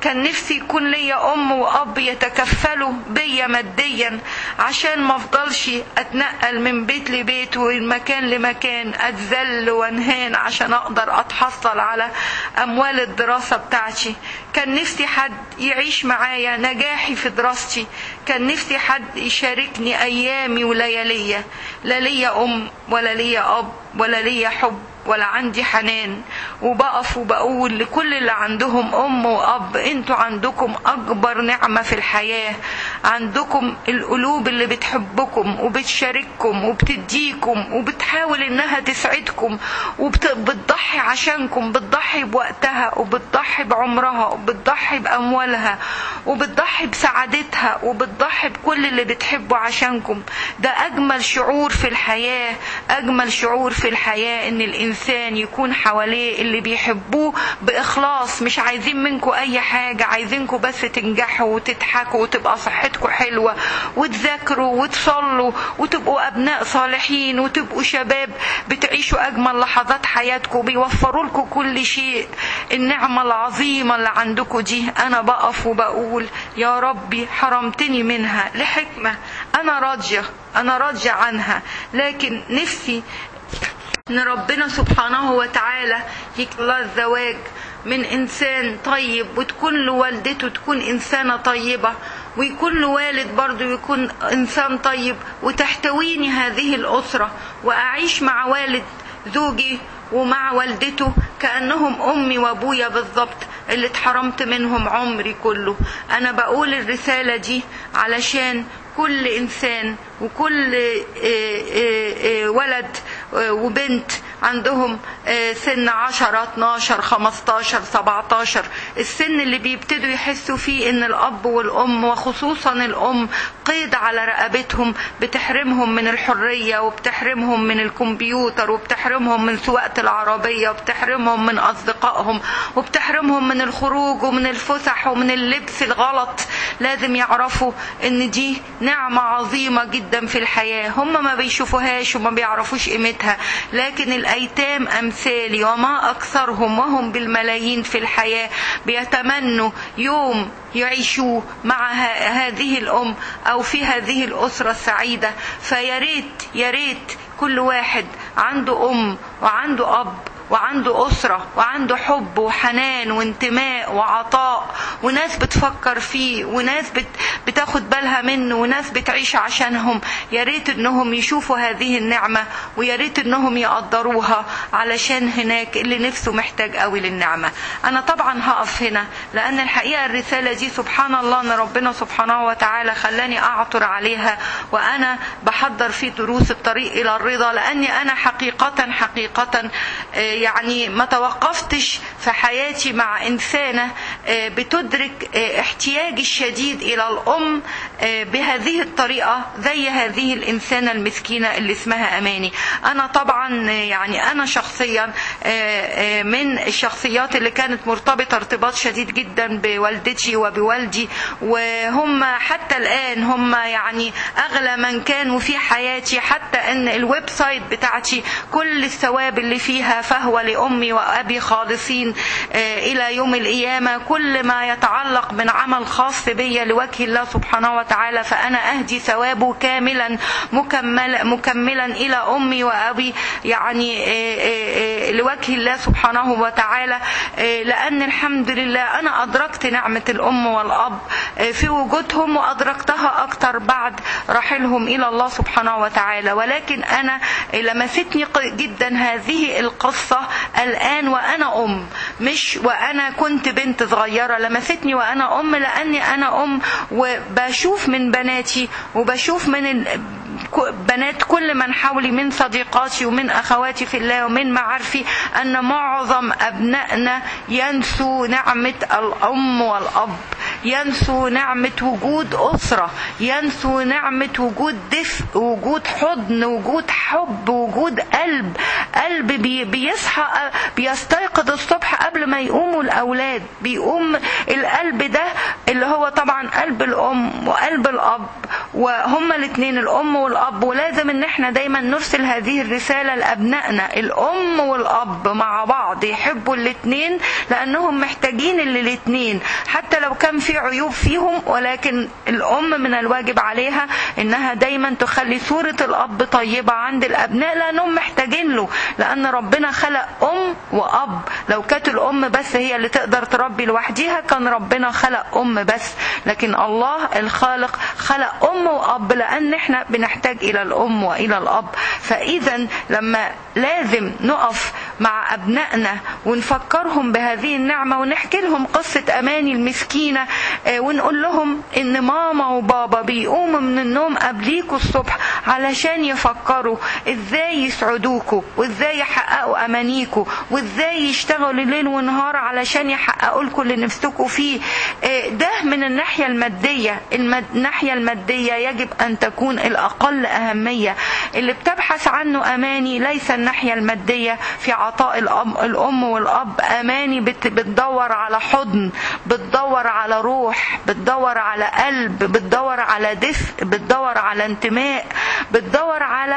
كان نفسي يكون ليا أم وأب يتكفلوا بيا ماديا عشان ما افضلش اتنقل من بيت لبيت ومكان لمكان، اتذل وانهان عشان اقدر اتحصل على اموال الدراسة بتاعتي. كان نفسي حد يعيش معايا نجاحي في دراستي، كان نفسي حد يشاركني ايامي ولياليا. لا ليا ام ولا ليا اب ولا ليا حب ولا عندي حنان. وبقف وبقول لكل اللي عندهم أم وأب، انتوا عندكم أكبر نعمة في الحياة، عندكم القلوب اللي بتحبكم وبتشارككم وبتديكم وبتحاول انها تسعدكم وبتضحي عشانكم، بتضحي بوقتها وبتضحي بعمرها وبتضحي بأموالها وبتضحي بسعادتها وبتضحي بكل اللي بتحبه عشانكم. ده أجمل شعور في الحياة، أجمل شعور في الحياة ان الإنسان يكون حواليه اللي بيحبوه بإخلاص، مش عايزين منكم أي حاجة، عايزينكم بس تنجحوا وتضحكوا وتبقى صحتكم حلوة وتذاكروا وتصلوا وتبقوا أبناء صالحين وتبقوا شباب بتعيشوا أجمل لحظات حياتكم، بيوفروا لكم كل شيء. النعمة العظيمة اللي عندكم دي أنا بقف وبقول يا ربي حرمتني منها لحكمة أنا راضية عنها، لكن نفسي ان ربنا سبحانه وتعالى يكتب الزواج من انسان طيب وتكون له والدته تكون انسانة طيبة، ويكون له والد برضو يكون انسان طيب، وتحتويني هذه الاسرة واعيش مع والد زوجي ومع والدته كأنهم أمي وأبويا بالضبط اللي اتحرمت منهم عمري كله. أنا بقول الرسالة دي علشان كل إنسان وكل ولد وبنت عندهم سن 10 12 15 17، السن اللي بيبتدوا يحسوا فيه ان الاب والام وخصوصا الام قيد على رقبتهم، بتحرمهم من الحرية وبتحرمهم من الكمبيوتر وبتحرمهم من سواقة العربية وبتحرمهم من اصدقائهم وبتحرمهم من الخروج ومن الفسح ومن اللبس الغلط. لازم يعرفوا ان دي نعمة عظيمة جدا في الحياة، هم ما بيشوفوهاش وما بيعرفوش قيمتها، لكن الأيتام أمثالي وما أكثرهم وهم بالملايين في الحياة بيتمنوا يوم يعيشوه مع هذه الأم أو في هذه الأسرة السعيدة. فياريت كل واحد عنده أم وعنده أب وعنده أسرة وعنده حب وحنان وانتماء وعطاء وناس بتفكر فيه وناس بتاخد بالها منه وناس بتعيش عشانهم. ياريت انهم يشوفوا هذه النعمة وياريت انهم يقدروها، علشان هناك اللي نفسه محتاج قوي للنعمة. انا طبعا هقف هنا لان الحقيقة الرسالة دي سبحان الله ان ربنا سبحانه وتعالى خلاني اعطر عليها وانا بحضر في دروس الطريق الى الرضا، لاني انا حقيقة يعني ما توقفتش في حياتي مع إنسانة بتدرك احتياج الشديد إلى الأم بهذه الطريقة زي هذه الإنسانة المسكينة اللي اسمها أماني. أنا طبعا يعني أنا شخصيا من الشخصيات اللي كانت مرتبطة ارتباط شديد جدا بوالدتي وبوالدي، وهم حتى الآن هم يعني أغلى من كانوا في حياتي، حتى أن الويب سايت بتاعتي كل الثواب اللي فيها فهو لأمي وأبي خالصين إلى يوم القيامة. كل ما يتعلق من عمل خاص بي لوجه الله سبحانه وتعالى فأنا أهدي ثوابه كاملا مكملا إلى أمي وأبي، يعني لوجه الله سبحانه وتعالى، لأن الحمد لله أنا أدركت نعمة الأم والأب في وجودهم وأدركتها أكتر بعد رحلهم إلى الله سبحانه وتعالى. ولكن أنا لمستني جدا هذه القصة الآن وأنا أم، مش وأنا كنت بنت صغيرة، لمستني وأنا أم، لأني أنا أم وبشوف من بناتي وبشوف من بنات كل من حولي من صديقاتي ومن أخواتي في الله ومن معارفي أن معظم أبنائنا ينسوا نعمة الأم والأب، ينسوا نعمة وجود أسرة، ينسوا نعمة وجود دفء، وجود حضن، وجود حب، وجود قلب. قلب بيصحى بيستيقظ الصبح قبل ما يقوموا الأولاد. بيقوم القلب ده اللي هو طبعا قلب الأم وقلب الأب، وهما الاثنين الأم والأب. ولازم ان احنا دايما نرسل هذه الرسالة لأبنائنا، الأم والأب مع بعض يحبوا الاثنين، لأنهم محتاجين الاثنين حتى لو كان في عيوب فيهم. ولكن الأم من الواجب عليها انها دايما تخلي صورة الأب طيبة عند الأبناء، لأنهم محتاجين له. لأن ربنا خلق أم وأب، لو كانت الأم بس هي اللي تقدر تربي لوحديها كان ربنا خلق أم بس، لكن الله الخالق خلق أم وأب، لأن احنا بنحتاج إلى الأم وإلى الأب. فإذا لما لازم نقف مع أبنائنا ونفكرهم بهذه النعمة، ونحكي لهم قصة أماني المسكينة، ونقول لهم إن ماما وبابا بيقوموا من النوم قبليكوا الصبح علشان يفكروا إزاي يسعدوكوا، وإزاي يحققوا أمانيكوا، وإزاي يشتغلوا ليل ونهار علشان يحققوا لكم اللي نفسكوا فيه. ده من الناحية المادية. الناحية المادية يجب أن تكون الأقل أهمية. اللي بتبحث عنه أماني ليس الناحية المادية في عطاء الأم والأب. أماني بتدور على حضن، بتدور على روح، بتدور على قلب، بتدور على دفء، بتدور على انتماء، بتدور على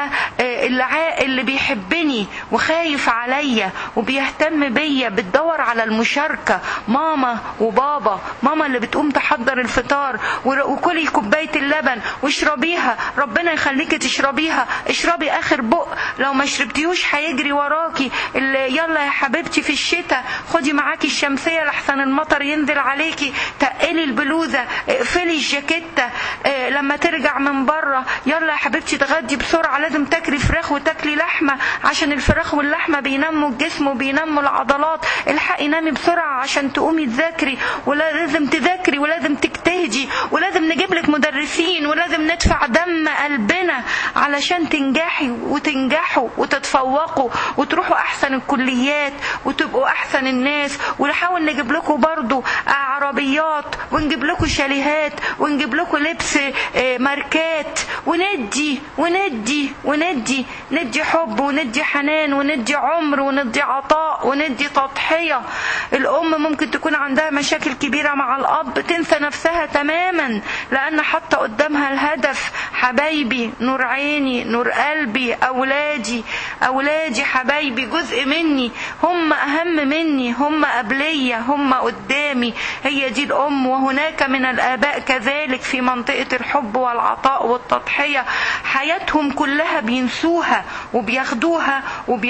اللي بيحبني وخايف عليا وبيهتم بيا، بتدور على المشاركة. ماما وبابا، ماما اللي بتقوم تحضر الفطار وكلي كوباية اللبن واشربيها، ربنا يخليكي تشربيها، اشربي اخر بق، لو ما شربتيوش هيجري وراكي. يلا يا حبيبتي في الشتاء خدي معاكي الشمسية لحسن المطر ينزل عليكي، تقلي البلوزة، اقفلي الجاكيتة. لما ترجع من بره يلا يا حبيبتي تغدي بسرعة، لازم تاكلي فراخ وتاكلي لحمة عشان الفراخ واللحمة بينموا الجسم وبينموا العضلات. الحقي نامي بسرعة عشان تقومي تذاكري، ولازم تذاكري ولازم تجتهدي، ولازم نجيب لك مدرسين، ولازم ندفع دم قلبنا علشان تنجحي وتنجحوا وتتفوقوا وتروحوا احسن الكليات وتبقوا احسن الناس. ونحاول نجيب لكم برضو عربيات، ونجيب لكم شاليهات، ونجيب لكم لبس ماركات، وندي وندي وندي ندي حب وندي حنان وندي عمر وندي عطاء وندي تضحية. الأم ممكن تكون عندها مشاكل كبيرة مع الأب، تنسى نفسها تماما لأن حتى قدامها الهدف. حبايبي، نور عيني، نور قلبي، أولادي حبايبي، جزء مني، هم أهم مني، هم قبلية، هم قدامي. هي دي الأم. وهناك من الآباء كذلك في منطقة الحب والعطاء والتضحية، حياتهم كلها بينسوها وبياخدوها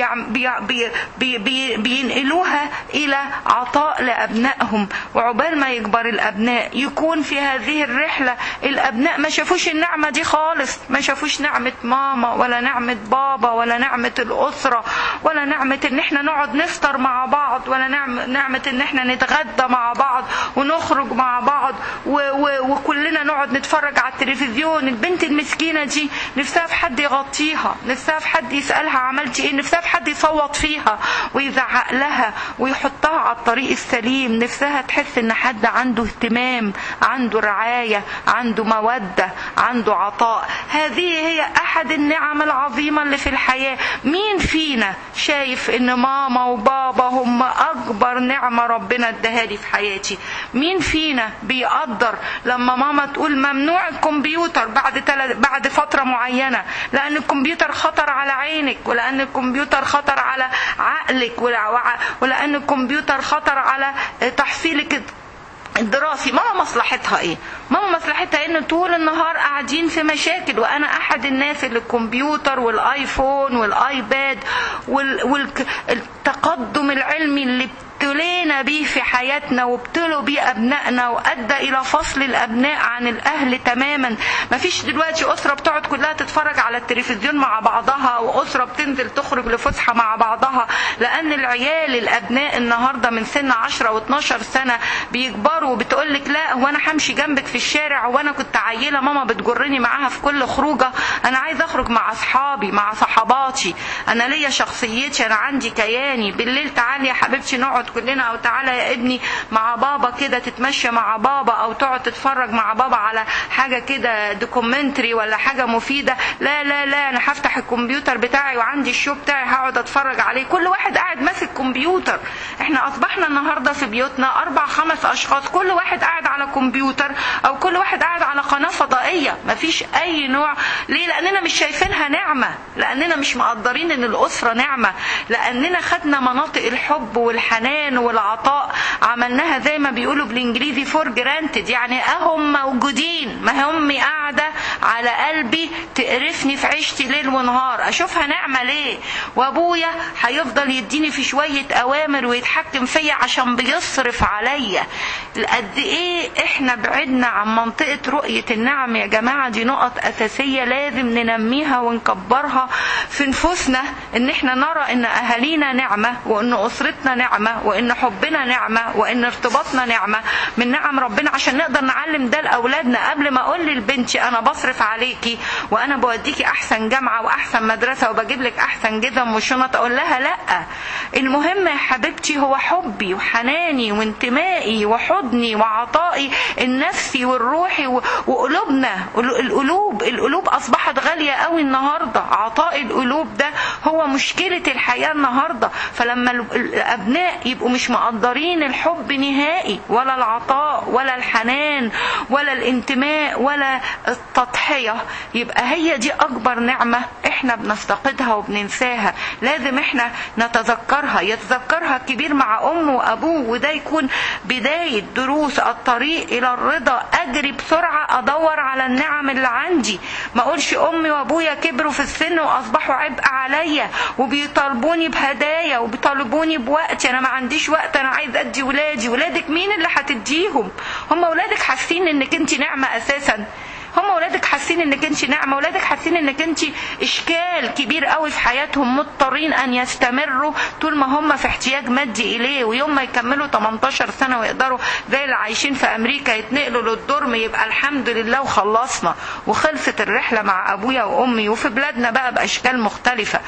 وبينقلوها إلى عطاء لأبنائهم. وعقبال ما يكبر الأبناء يكون في هذه الرحلة الأبناء ما شافوش النعمة دي خالص، ما شافوش نعمة ماما ولا نعمة بابا ولا نعمة الأسرة ولا نعمة ان احنا نقعد نفطر مع بعض ولا نعمة ان احنا نتغدى مع بعض ونخرج مع بعض وكلنا نقعد نتفرج على التلفزيون. البنت المسكينة دي نفسها في حد يغطيها، نفسها في حد يسألها عملتي ايه، نفسها في حد يصوت فيها ويزعق لها ويحطها على الطريق السليم، نفسها تحس ان حد عنده اهتمام، عنده رعاية، عنده مودة، عنده عطاء. هذه هي احد النعم العظيمة اللي في الحياة. مين فينا شايف ان ماما وبابا هم اكبر نعمة ربنا اداها لي في حياتي؟ مين فينا بيقدر لما ماما تقول ممنوع الكمبيوتر بعد فترة معينة، لان الكمبيوتر خطر على عينك، ولان الكمبيوتر خطر على عقلك، ولان الكمبيوتر خطر على تحصيلك الدراسي. ماما مصلحتها ايه؟ ماما مصلحتها ان طول النهار قاعدين في مشاكل. وانا احد الناس اللي الكمبيوتر والايفون والايباد والتقدم العلمي اللي ابتلينا بيه في حياتنا وابتلوا بيه أبنائنا وأدى إلى فصل الأبناء عن الأهل تماما. ما فيش دلوقتي أسرة بتقعد كلها تتفرج على التلفزيون مع بعضها، وأسرة بتنزل تخرج لفسحة مع بعضها، لأن العيال الأبناء النهاردة من سن 10 و12 سنة بيكبروا وبتقولك لا هو أنا همشي جنبك في الشارع، وأنا كنت عيلة ماما بتجرني معاها في كل خروجة، أنا عايز أخرج مع أصحابي مع صحباتي، أنا ليا شخصيتي، أنا عندي كياني، بالليل تعالي يا حبيبتي نقعد كلنا، او تعالى يا ابني مع بابا كده تتمشى مع بابا، او تقعد تتفرج مع بابا على حاجة كده دوكومنتري ولا حاجة مفيدة. لا لا لا، انا هفتح الكمبيوتر بتاعي وعندي الشو بتاعي هقعد اتفرج عليه. كل واحد قاعد ماسك كمبيوتر. احنا اصبحنا النهاردة في بيوتنا 4-5 اشخاص، كل واحد قاعد على كمبيوتر او كل واحد قاعد على قناة فضائية. مفيش اي نوع. ليه؟ لاننا مش شايفينها نعمة، لاننا مش مقدرين ان الاسرة نعمة، لاننا خدنا مناطق الحب والحنان والعطاء عملناها زي ما بيقولوا بالانجليزي فور جرانتد، يعني اهم موجودين، ما هم قاعدة على قلبي تقرفني في عيشتي ليل ونهار. اشوفها نعمة ليه؟ وابويا هيفضل يديني في شوية اوامر ويتحكم فيا عشان بيصرف عليا. قد ايه احنا بعدنا عن منطقة رؤية النعم يا جماعة. دي نقط اساسية لازم ننميها ونكبرها في نفوسنا، ان احنا نرى ان اهالينا نعمة، وان اسرتنا نعمة، وان حبنا نعمة، وان ارتباطنا نعمة من نعم ربنا، عشان نقدر نعلم ده لاولادنا. قبل ما اقول لبنتي انا بصرف عليكي وانا بوديكي احسن جامعة واحسن مدرسة وبجيب لك احسن جزم وشنط، اقول لها لا، المهم يا حبيبتي هو حبي وحناني وانتمائي وحضني وعطائي النفسي والروحي وقلوبنا. القلوب اصبحت غالية قوي النهاردة. عطاء القلوب ده هو مشكلة الحياة النهاردة. فلما الابناء يبقوا مش مقدرين الحب نهائي، ولا العطاء ولا الحنان ولا الانتماء ولا التضحية، يبقى هي دي اكبر نعمة احنا بنفتقدها وبننساها. لازم احنا نتذكرها، يتذكرها الكبير مع امه وابوه، وده يكون بداية دروس الطريق الى الرضا. اجري بسرعة ادور على النعم اللي عندي، ما اقولش امي وابويا كبروا في السن واصبحوا عبء عليا وبيطالبوني بهدايا وبيطالبوني بوقتي. انا ما عنديش وقت، انا عايز ادي ولادي. ولادك مين اللي هتديهم؟ هم ولادك حاسين انك انت نعمة اساسا؟ هم ولادك حاسين انك انت نعمة؟ ولادك حاسين انك انت اشكال كبير قوي في حياتهم، مضطرين ان يستمروا طول ما هم في احتياج مادي اليه، ويوم ما يكملوا 18 سنة ويقدروا زي اللي عايشين في امريكا يتنقلوا للدرم، يبقى الحمد لله وخلصنا وخلصت الرحلة مع ابويا وامي. وفي بلادنا بقى باشكال مختلفة.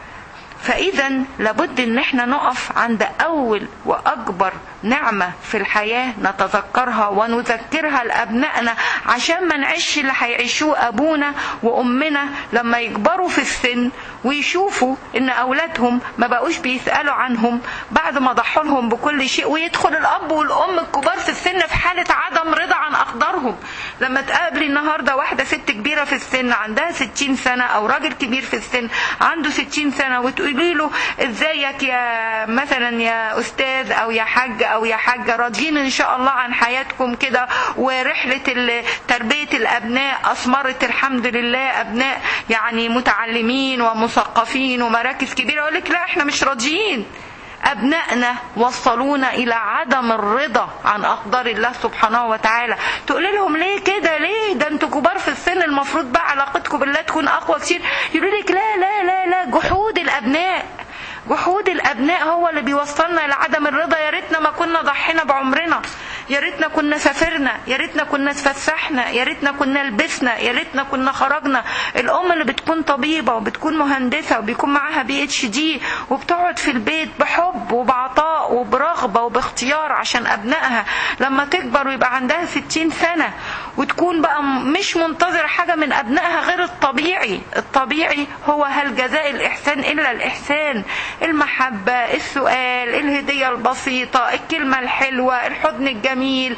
فإذا لابد ان احنا نقف عند اول واكبر نعمة في الحياة نتذكرها ونذكرها لأبنائنا، عشان ما نعيش اللي هيعيشوه أبونا وأمنا لما يكبروا في السن ويشوفوا إن أولادهم ما بقوش بيسألوا عنهم بعد ما ضحوا لهم بكل شيء، ويدخل الأب والأم الكبار في السن في حالة عدم رضا عن أقدارهم. لما تقابلي النهاردة واحدة ست كبيرة في السن عندها 60 سنة، أو راجل كبير في السن عنده 60 سنة، وتقولي له ازيك يا مثلا يا أستاذ أو يا حاج أو يا حاجة، راضيين إن شاء الله عن حياتكم كده، ورحلة تربية الأبناء أثمرت الحمد لله، أبناء يعني متعلمين ومثقفين ومراكز كبيرة، يقول لك لا احنا مش راضيين. أبنائنا وصلونا إلى عدم الرضا عن أقدار الله سبحانه وتعالى. تقول لهم ليه كده؟ ليه؟ ده انتوا كبار في السن، المفروض بقى علاقتكم بالله تكون أقوى كتير. يقول لك لا لا لا لا، جحود الأبناء، جحود الأبناء هو اللي بيوصلنا لعدم الرضا. يا ريتنا ما كنا ضحينا بعمرنا، يا ريتنا كنا سافرنا، يا ريتنا كنا اتفسحنا، يا ريتنا كنا لبسنا، يا ريتنا كنا خرجنا. الأم اللي بتكون طبيبة وبتكون مهندسة وبيكون معاها PhD وبتقعد في البيت بحب وبعطاء وبرغبة وباختيار عشان أبنائها لما تكبر ويبقى عندها 60 سنة وتكون بقى مش منتظر حاجة من أبنائها غير الطبيعي. الطبيعي هو هل جزاء الإحسان إلا الإحسان؟ المحبة، السؤال، الهدية البسيطة، الكلمة الحلوة، الحضن الجميل،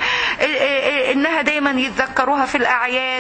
إنها دايما يتذكروها في الأعياد.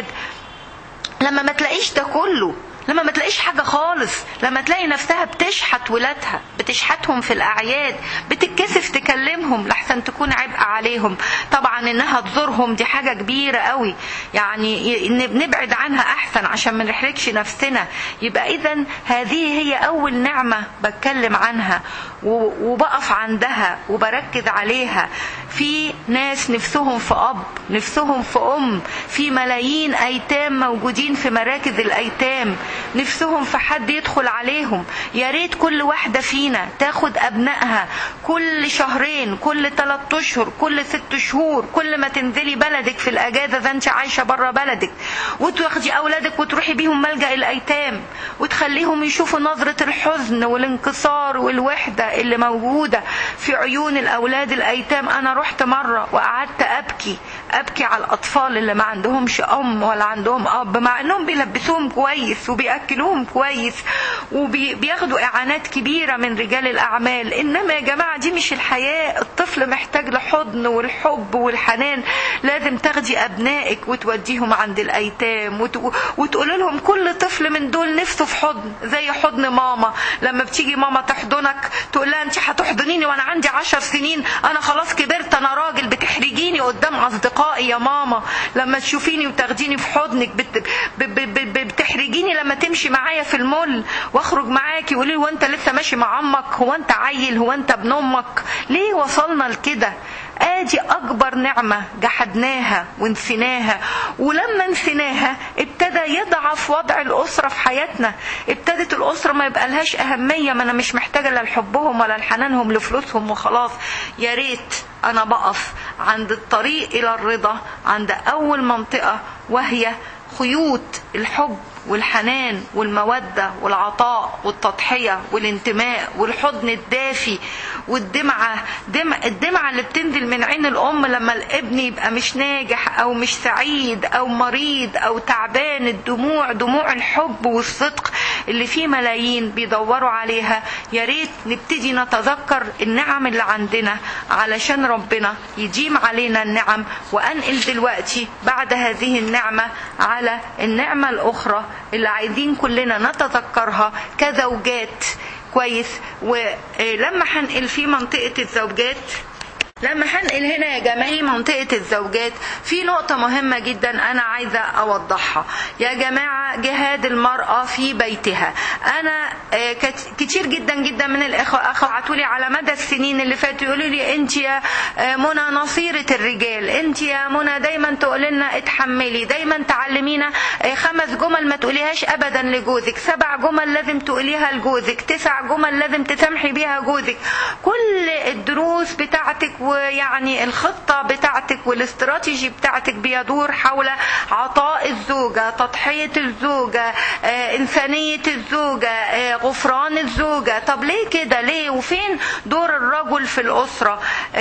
لما ما تلاقيش ده كله، لما ما تلاقيش حاجة خالص، لما تلاقي نفسها بتشحت ولادها، بتشحتهم في الأعياد، بتتكسف تكلمهم لحسن تكون عبء عليهم. طبعا إنها تزورهم دي حاجة كبيرة قوي، يعني نبعد عنها أحسن عشان ما نحرجش نفسنا. يبقى إذن هذه هي أول نعمة بتكلم عنها وبقف عندها وبركز عليها. في ناس نفسهم في أب، نفسهم في أم، في ملايين أيتام موجودين في مراكز الأيتام، نفسهم في حد يدخل عليهم. يا ريت كل واحدة فينا تاخد أبنائها كل كل شهرين، كل 3 اشهر، كل 6 شهور، كل ما تنزلي بلدك في الاجازه اذا انت عايشه بره بلدك، وتاخدي اولادك وتروحي بيهم ملجأ الايتام وتخليهم يشوفوا نظره الحزن والانكسار والوحده اللي موجوده في عيون الاولاد الايتام. انا رحت مره وقعدت ابكي على الاطفال اللي ما عندهمش ام ولا عندهم اب، مع انهم بيلبسوهم كويس وبياكلوهم كويس وبياخدوا اعانات كبيره من رجال الاعمال. انما يا جماعه دي مش الحياه. الطفل محتاج لحضن والحب والحنان. لازم تاخدي ابنائك وتوديهم عند الايتام وتقول لهم كل طفل من دول نفسه في حضن زي حضن ماما. لما بتيجي ماما تحضنك تقول لها انت هتحضنيني وانا عندي 10 سنين؟ انا خلاص كبرت، انا راجل، بتحرجيني قدام اصدقائي يا ماما. لما تشوفيني وتاخديني في حضنك بتحرجيني لما تمشي معايا في المول واخرج معاكي وقولي هو انت لسه ماشي مع امك؟ هو انت عيل؟ هو انت ابن امك؟ ليه وصلنا لكده؟ ادي اكبر نعمة جحدناها ونسيناها. ولما نسيناها ابتدى يضعف وضع الاسرة في حياتنا. ابتدت الاسرة ما يبقى لهاش اهمية. ما انا مش محتاجة لا لحبهم ولا لحنانهم لفلوسهم وخلاص. يا ريت انا بقف عند الطريق الى الرضا، عند اول منطقة، وهي خيوط الحب والحنان والمودة والعطاء والتضحية والانتماء والحضن الدافي والدمعة. الدمعة اللي بتنزل من عين الأم لما الابن يبقى مش ناجح أو مش سعيد أو مريض أو تعبان. الدموع دموع الحب والصدق اللي فيه ملايين بيدوروا عليها. يا ريت نبتدي نتذكر النعم اللي عندنا علشان ربنا يديم علينا النعم. وأنقل دلوقتي بعد هذه النعمة على النعمة الأخرى اللي عايزين كلنا نتذكرها كزوجات. كويس. ولما هنقل في منطقة الزوجات، لما هنقل هنا يا جماعة منطقة الزوجات، في نقطة مهمة جدا أنا عايزة أوضحها. يا جماعة جهاد المرأة في بيتها. أنا كتير جدا جدا من الأخوة بعتولي على مدى السنين اللي فاتوا يقولوا لي أنت يا منى نصيرة الرجال، أنت يا منى دايما تقول لنا اتحملي، دايما تعلمينا 5 جمل ما تقوليهاش أبدا لجوزك، 7 جمل لازم تقوليها لجوزك، 9 جمل لازم تسامحي بيها جوزك. كل الدروس بتاعتك ويعني الخطة بتاعتك والاستراتيجي بتاعتك بيدور حول عطاء الزوجة، تضحية الزوجة، إنسانية الزوجة، غفران الزوجة. طب ليه كده؟ ليه؟ وفين دور الرجل في الأسرة؟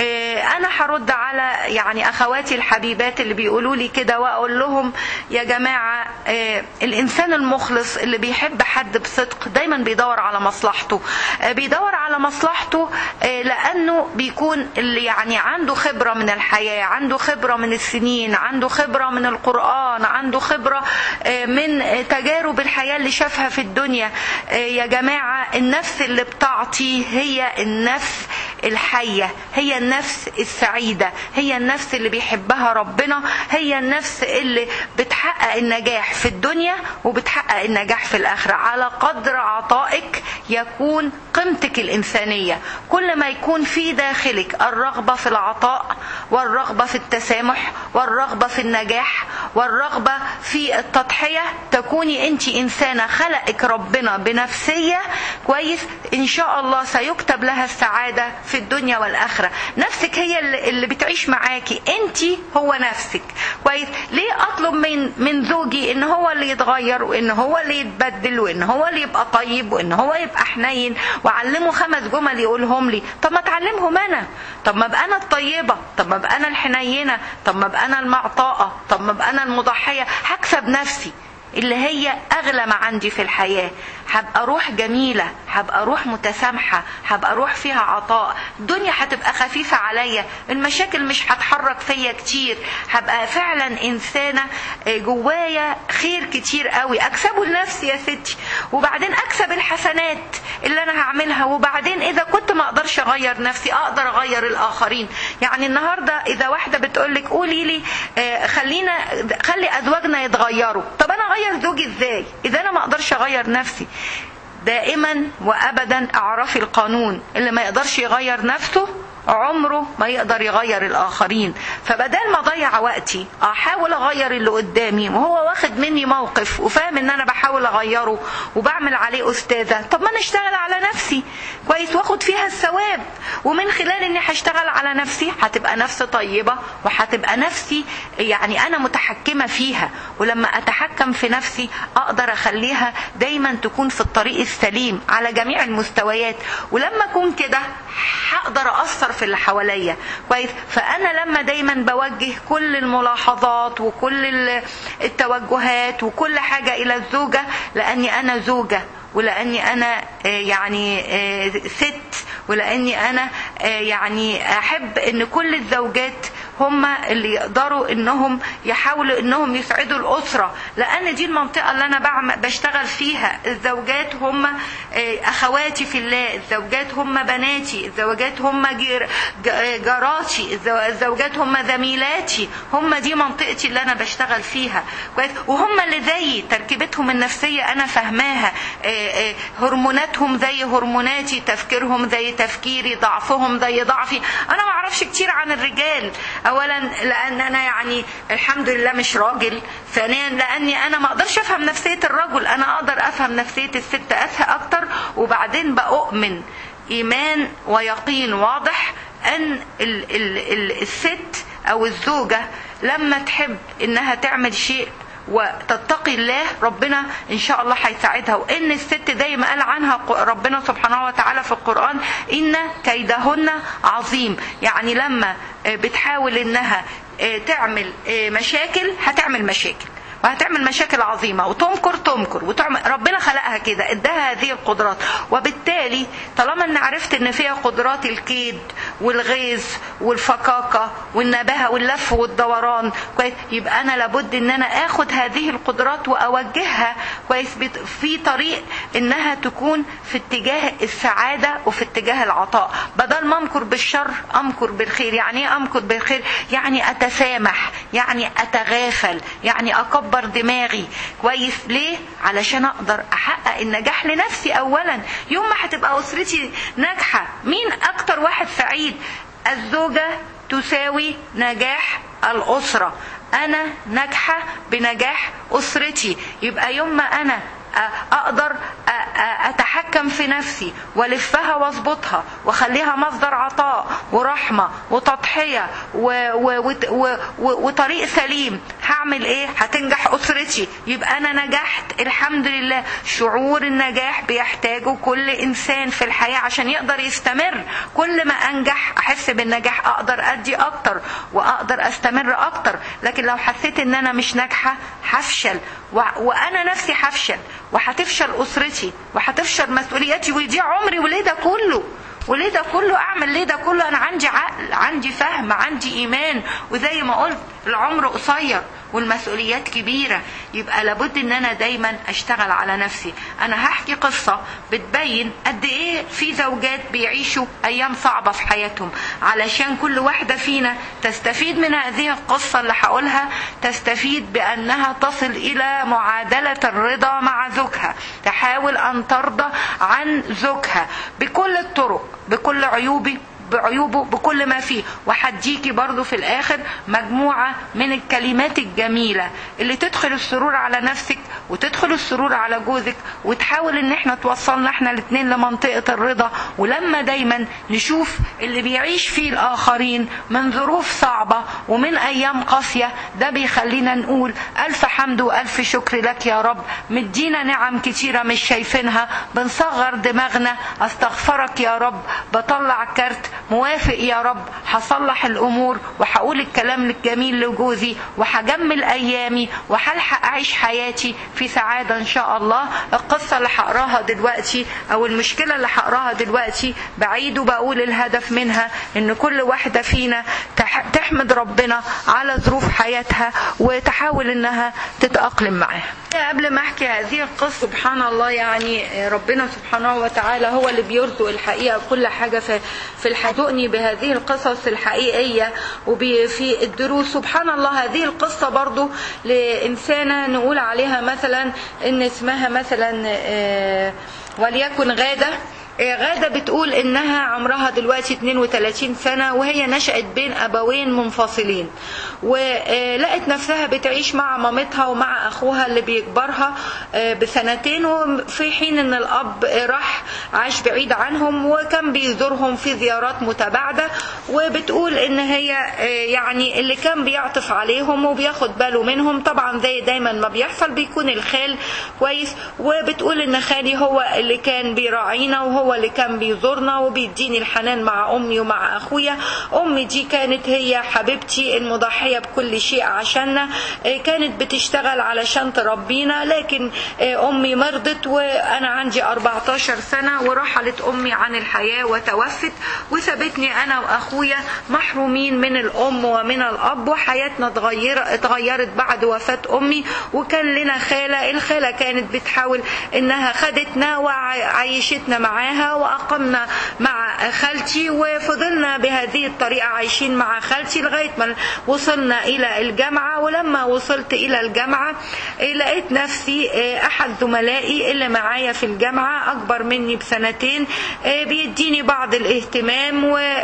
أنا هرد على يعني أخواتي الحبيبات اللي بيقولوا لي كده وأقول لهم يا جماعة الإنسان المخلص اللي بيحب حد بصدق دايما بيدور على مصلحته. بيدور على مصلحته لأنه بيكون اللي يعني عنده خبرة من الحياة، عنده خبرة من السنين، عنده خبرة من القرآن، عنده خبرة من تجارب الحياة اللي شافها في الدنيا. يا جماعة النفس اللي بتعطي هي النفس الحية، هي النفس السعيدة، هي النفس اللي بيحبها ربنا، هي النفس اللي بتحقق النجاح في الدنيا وبتحقق النجاح في الآخرة. على قدر عطائك يكون قيمتك الإنسانية. كل ما يكون في داخلك الرغبة في العطاء والرغبة في التسامح والرغبة في النجاح والرغبة في التضحية، تكوني انت إنسانة خلقك ربنا بنفسية كويس، إن شاء الله سيكتب لها السعادة في الدنيا والآخرة. نفسك هي اللي بتعيش معاكي، انت هو نفسك كويس. ليه أطلب من زوجي إن هو اللي يتغير وإن هو اللي يتبدل وإن هو اللي يبقى طيب وإن هو يبقى حنين وعلمه 5 جمل يقولهم لي؟ طب ما تعلمهم أنا. طب ما بقى أنا الطيبة، طب ما بقى أنا الحنينة، طب ما بقى أنا المعطاءة، طب ما بقى أنا المضحية. هكسب نفسي اللي هي أغلى ما عندي في الحياة. هبقى روح جميلة، هبقى روح متسامحة، هبقى روح فيها عطاء. الدنيا هتبقى خفيفة عليا، المشاكل مش هتحرك فيا كتير، هبقى فعلا إنسانة جوايا خير كتير قوي أكسبه لنفسي يا ستي. وبعدين أكسب الحسنات اللي أنا هعملها. وبعدين إذا كنت ما أقدرش أغير نفسي أقدر أغير الآخرين. يعني النهاردة إذا واحدة بتقولك قولي لي خلي أزواجنا يتغيروا، طب أنا أغير زوجي إزاي إذا أنا ما أقدرش أغير نفسي؟ دائما وأبدا أعرفي القانون، اللي ما يقدرش يغير نفسه عمره ما يقدر يغير الآخرين. فبدل ما أضيع وقتي أحاول أغير اللي قدامي وهو واخد مني موقف وفاهم إن أنا بحاول أغيره وبعمل عليه أستاذة، طب ما أنا أشتغل على نفسي كويس. كويس، واخد فيها الثواب، ومن خلال اني هشتغل على نفسي هتبقى نفس طيبة، وهتبقى نفسي يعني انا متحكمة فيها. ولما اتحكم في نفسي اقدر اخليها دايما تكون في الطريق السليم على جميع المستويات. ولما اكون كده هقدر اثر في اللي حواليا كويس. فانا لما دايما بوجه كل الملاحظات وكل التوجهات وكل حاجة الى الزوجة، لاني انا زوجة، ولاني انا يعني ست، ولاني انا يعني احب ان كل الزوجات هم اللي يقدروا انهم يحاولوا انهم يسعدوا الاسرة، لان دي المنطقة اللي انا بشتغل فيها. الزوجات هم اخواتي في الله، الزوجات هم بناتي، الزوجات هم جاراتي، الزوجات هم زميلاتي، هم دي منطقتي اللي انا بشتغل فيها كويس. وهم اللي زيي، تركيبتهم النفسية انا فهماها، هرموناتهم زي هرموناتي، تفكيرهم زي تفكيري، ضعفهم زي ضعفي. انا ما اعرفش كتير عن الرجال، اولا لان انا يعني الحمد لله مش راجل، ثانيا لاني انا ما اقدرش افهم نفسية الرجل، انا اقدر افهم نفسية الست اسهل اكتر. وبعدين بأؤمن ايمان ويقين واضح ان الست او الزوجة لما تحب انها تعمل شيء وتتقي الله، ربنا ان شاء الله هيساعدها. وان الست زي ما قال عنها ربنا سبحانه وتعالى في القرآن ان كيدهن عظيم، يعني لما بتحاول انها تعمل مشاكل هتعمل مشاكل، وهتعمل مشاكل عظيمة، وتمكر وتعمل. ربنا خلقها كده، اداها هذه القدرات. وبالتالي طالما ان عرفت ان فيها قدرات الكيد والغيظ والفكاكة والنباهة واللف والدوران كويس، يبقى انا لابد ان انا اخد هذه القدرات واوجهها كويس في طريق انها تكون في اتجاه السعادة وفي اتجاه العطاء، بدل ما امكر بالشر امكر بالخير. يعني ايه امكر بالخير؟ يعني اتسامح، يعني اتغافل، يعني اكبر دماغي كويس. ليه؟ علشان اقدر احقق النجاح لنفسي اولا. يوم ما هتبقى اسرتي ناجحة، مين اكتر واحد سعيد؟ الزوجة تساوي نجاح الاسرة، انا ناجحة بنجاح اسرتي. يبقى يوم ما انا اقدر اتحكم في نفسي والفها واظبطها واخليها مصدر عطاء ورحمة وتضحية وطريق سليم، هعمل ايه؟ هتنجح اسرتي، يبقى انا نجحت الحمد لله. شعور النجاح بيحتاجه كل انسان في الحياة عشان يقدر يستمر. كل ما انجح احس بالنجاح اقدر ادي اكتر واقدر استمر اكتر. لكن لو حسيت ان انا مش ناجحة هفشل، وانا نفسي هفشل، وهتفشل اسرتي، وهتفشل مسؤولياتي، ويضيع عمري. وليه ده كله؟ وليه ده كله؟ اعمل ليه ده كله؟ انا عندي عقل، عندي فهم، عندي ايمان. وزي ما قلت العمر قصير والمسؤوليات كبيرة، يبقى لابد ان انا دايما اشتغل على نفسي. انا هحكي قصة بتبين قد ايه في زوجات بيعيشوا ايام صعبة في حياتهم، علشان كل واحدة فينا تستفيد من هذه القصة اللي هقولها، تستفيد بانها تصل الى معادلة الرضا مع زوجها، تحاول ان ترضى عن زوجها بكل الطرق، بكل بعيوبه، بكل ما فيه. وحديكي برضو في الاخر مجموعة من الكلمات الجميلة اللي تدخل السرور على نفسك وتدخل السرور على جوزك، وتحاول ان احنا توصلنا احنا الاثنين لمنطقة الرضا. ولما دايما نشوف اللي بيعيش فيه الاخرين من ظروف صعبة ومن ايام قاسية، ده بيخلينا نقول الف حمد والف شكر لك يا رب، مدينا نعم كتيرة مش شايفينها، بنصغر دماغنا، استغفرك يا رب، بطلع كارت موافق يا رب، هصلح الامور وهقول الكلام الجميل لجوزي، وهجمل ايامي، وهلحق اعيش حياتي في سعادة ان شاء الله. القصة اللي هقراها دلوقتي او المشكلة اللي هقراها دلوقتي بعيد وبقول الهدف منها ان كل واحدة فينا تحمد ربنا على ظروف حياتها وتحاول انها تتأقلم معاها. قبل ما احكي هذه القصة، سبحان الله، يعني ربنا سبحانه وتعالى هو اللي بيرزق الحقيقة كل حاجة في الحدقني بهذه القصص الحقيقية وفي الدروس. سبحان الله، هذه القصة برضو لإنسانة نقول عليها مثلا إن اسمها مثلا وليكن غادة، غادة بتقول انها عمرها دلوقتي 32 سنة وهي نشأت بين ابوين منفصلين، ولقت نفسها بتعيش مع مامتها ومع اخوها اللي بيكبرها بسنتين، وفي حين ان الاب راح عاش بعيد عنهم وكان بيزورهم في زيارات متباعدة. وبتقول ان هي يعني اللي كان بيعطف عليهم وبياخد باله منهم، طبعا زي دايما ما بيحصل بيكون الخال كويس. وبتقول ان خالي هو اللي كان بيراعينا وهو اللي كان بيزورنا وبيديني الحنان مع امي ومع اخويا. امي دي كانت هي حبيبتي المضحية بكل شيء عشاننا، كانت بتشتغل علشان تربينا، لكن امي مرضت وانا عندي 14 سنة ورحلت امي عن الحياة وتوفت، وسابتني انا واخويا محرومين من الام ومن الاب، وحياتنا اتغيرت بعد وفاة امي. وكان لنا خالة، الخالة كانت بتحاول انها خدتنا وعيشتنا معاها واقمنا مع خالتي، وفضلنا بهذه الطريقة عايشين مع خالتي لغاية ما وصلنا الى الجامعة. ولما وصلت الى الجامعة لقيت نفسي احد زملائي اللي معايا في الجامعة اكبر مني بسنتين بيديني بعض الاهتمام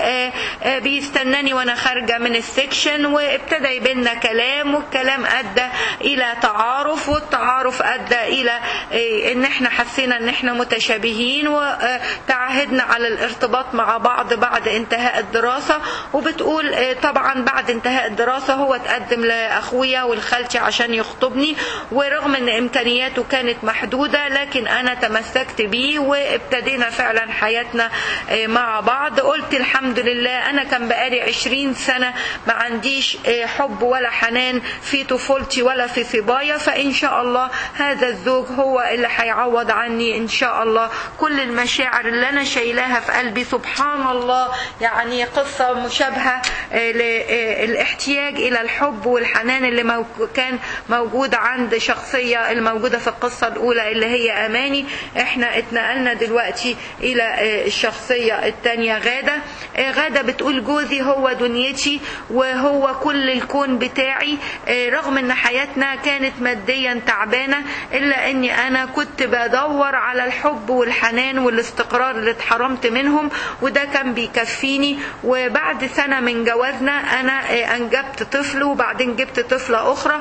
وبيستناني وانا خارجة من السكشن، وابتدى يبيننا كلام، والكلام ادى الى تعارف، والتعارف ادى الى ان احنا حسينا ان احنا متشابهين، وتعهدنا على الارتباط مع بعض بعد انتهاء الدراسة. وبتقول طبعا بعد انتهاء الدراسة هو تقدم لاخويا والخالتي عشان يخطبني، ورغم ان امكانياته كانت محدودة لكن انا تمسكت بيه وابتدينا فعلا حياتنا مع بعض. قلت الحمد لله، انا كان بقالي 20 سنة ما عنديش حب ولا حنان في طفولتي ولا في صبايا، فان شاء الله هذا الزوج هو اللي هيعوض عني ان شاء الله كل المشاعر اللي انا شايلاها في قلبي. سبحان الله، يعني قصة مشابهة للاحتياج الى الحب والحنان اللي كان موجود عند شخصية الموجودة في القصة الاولى اللي هي اماني. احنا اتنقلنا دلوقتي الى الشخصية الثانية غادة. غادة بتقول جوزي هو دنيتي وهو كل الكون بتاعي، رغم ان حياتنا كانت ماديا تعبانة الا اني انا كنت بدور على الحب والحنان والاستقرار اللي اتحرمت منهم، وده كان بيكفيني. وبعد سنة من جوازنا انا انجبت طفل وبعدين جبت طفلة اخرى،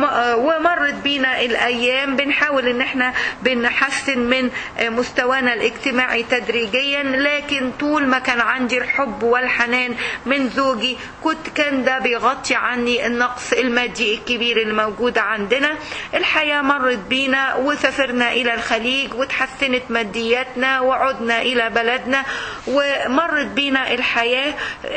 ومرت بينا الايام بنحاول ان احنا بنحسن من مستوانا الاجتماعي تدريجيا، لكن طول ما كان عندي الحب والحنان من زوجي كان ده بيغطي عني النقص المادي الكبير الموجود عندنا. الحياة مرت بينا وسافرنا الى الخليج وتحسنت مادياتنا وعدنا الى بلدنا ومرت بينا الحياة،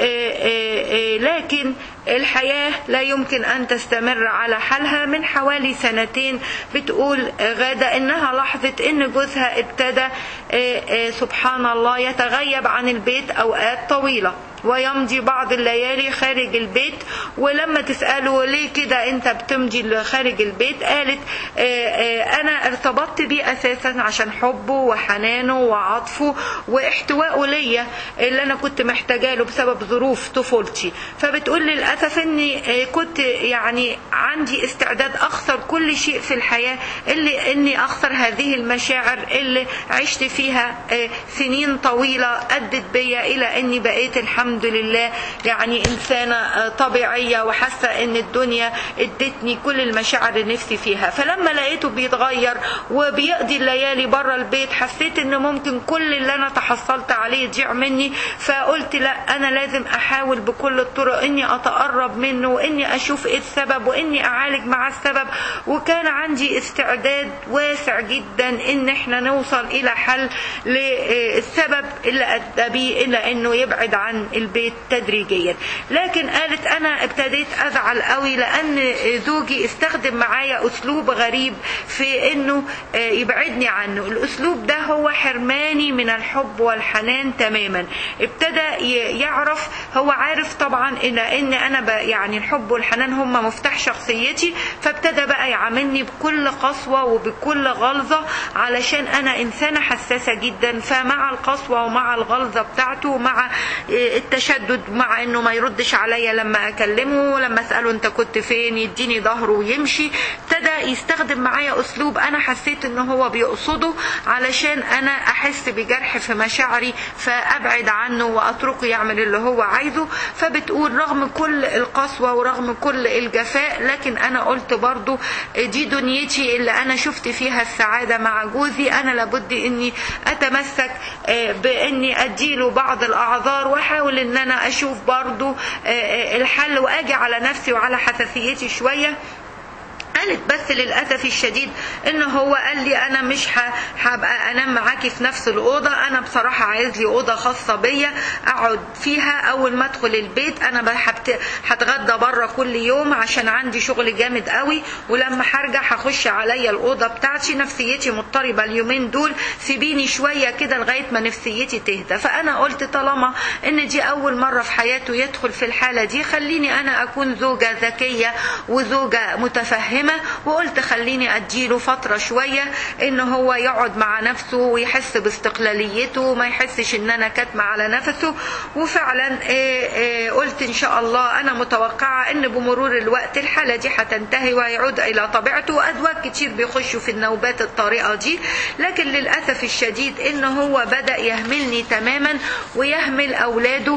لكن الحياة لا يمكن أن تستمر على حالها. من حوالي 2 سنين بتقول غادة إنها لاحظت إن جوزها ابتدى سبحان الله يتغيب عن البيت أوقات طويلة ويمضي بعض الليالي خارج البيت. ولما تسأله ليه كده انت بتمضي خارج البيت، قالت انا ارتبطت بيه اساسا عشان حبه وحنانه وعطفه واحتوائه ليا اللي انا كنت محتاجه له بسبب ظروف طفولتي. فبتقول للاسف اني كنت يعني عندي استعداد اخسر كل شيء في الحياة اللي اني اخسر هذه المشاعر اللي عشت فيها سنين طويلة ادت بيا الى اني بقيت الحمد لله يعني إنسانة طبيعية وحاسة إن الدنيا ادتني كل المشاعر اللي نفسي فيها. فلما لقيته بيتغير وبيقضي الليالي برا البيت حسيت إن ممكن كل اللي أنا تحصلت عليه يضيع مني. فقلت لا، أنا لازم أحاول بكل الطرق إني أتقرب منه وإني أشوف إيه السبب وإني أعالج مع السبب. وكان عندي استعداد واسع جدا إن إحنا نوصل إلى حل للسبب اللي أدى بيه إلى إنه يبعد عن البيت تدريجيا. لكن قالت انا ابتديت ازعل قوي لان زوجي استخدم معايا اسلوب غريب في انه يبعدني عنه. الاسلوب ده هو حرماني من الحب والحنان تماما. ابتدى يعرف، هو عارف طبعا ان انا يعني الحب والحنان هم مفتاح شخصيتي، فابتدى بقى يعاملني بكل قسوة وبكل غلظة علشان انا انسانة حساسة جدا. فمع القسوة ومع الغلظة بتاعته ومع التشدد، مع انه ما يردش عليا لما اكلمه، لما اساله انت كنت فين يديني ظهره ويمشي. ابتدى يستخدم معايا اسلوب انا حسيت ان هو بيقصده علشان انا احس بجرح في مشاعري فابعد عنه واتركه يعمل اللي هو عايزه. فبتقول رغم كل القسوة ورغم كل الجفاء، لكن انا قلت برضو دي دنيتي اللي انا شفت فيها السعادة مع جوزي، انا لابد اني اتمسك باني اديله بعض الاعذار واحاول ان انا اشوف برضو الحل واجي على نفسي وعلى حساسيتي شوية. قالت بس للأسف الشديد ان هو قال لي انا مش هبقى انام معاكي في نفس الأوضة، انا بصراحة عايز لي أوضة خاصة بيا اقعد فيها اول ما ادخل البيت، انا هتغدى بره كل يوم عشان عندي شغل جامد قوي، ولما هرجع هخش عليا الأوضة بتاعتي، نفسيتي مضطربة اليومين دول، سيبيني شوية كده لغاية ما نفسيتي تهدى. فانا قلت طالما ان دي اول مرة في حياته يدخل في الحالة دي، خليني انا اكون زوجة ذكية وزوجة متفهمة، وقلت خليني اديله فترة شوية ان هو يقعد مع نفسه ويحس باستقلاليته، ما يحسش ان انا كاتمة على نفسه. وفعلا قلت ان شاء الله انا متوقعة ان بمرور الوقت الحالة دي هتنتهي وهيعود الى طبيعته. وازواج كتير بيخشوا في النوبات الطارئة دي، لكن للأسف الشديد ان هو بدأ يهملني تماما ويهمل اولاده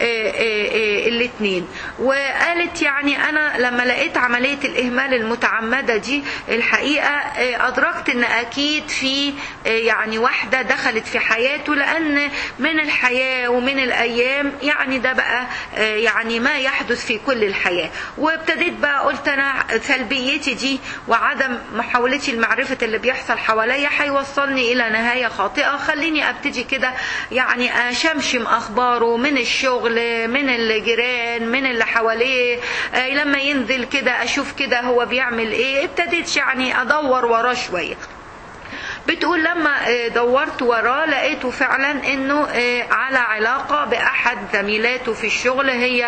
الاتنين. وقالت يعني انا لما لقيت عملية الاهمال المتعمدة دي الحقيقة أدركت أن أكيد في يعني واحدة دخلت في حياته، لأن من الحياة ومن الأيام يعني ده بقى يعني ما يحدث في كل الحياة. وابتديت بقى قلت أنا سلبيتي دي وعدم محاولتي لمعرفة اللي بيحصل حواليا هيوصلني إلى نهاية خاطئة، خليني أبتدي كده يعني أشمشم أخباره من الشغل، من الجيران، من اللي حواليه، لما ينزل كده أشوف كده هو بيعمل ايه. ابتديت يعني ادور وراه شوية. بتقول لما دورت وراه لقيته فعلا انه على علاقة باحد زميلاته في الشغل، هي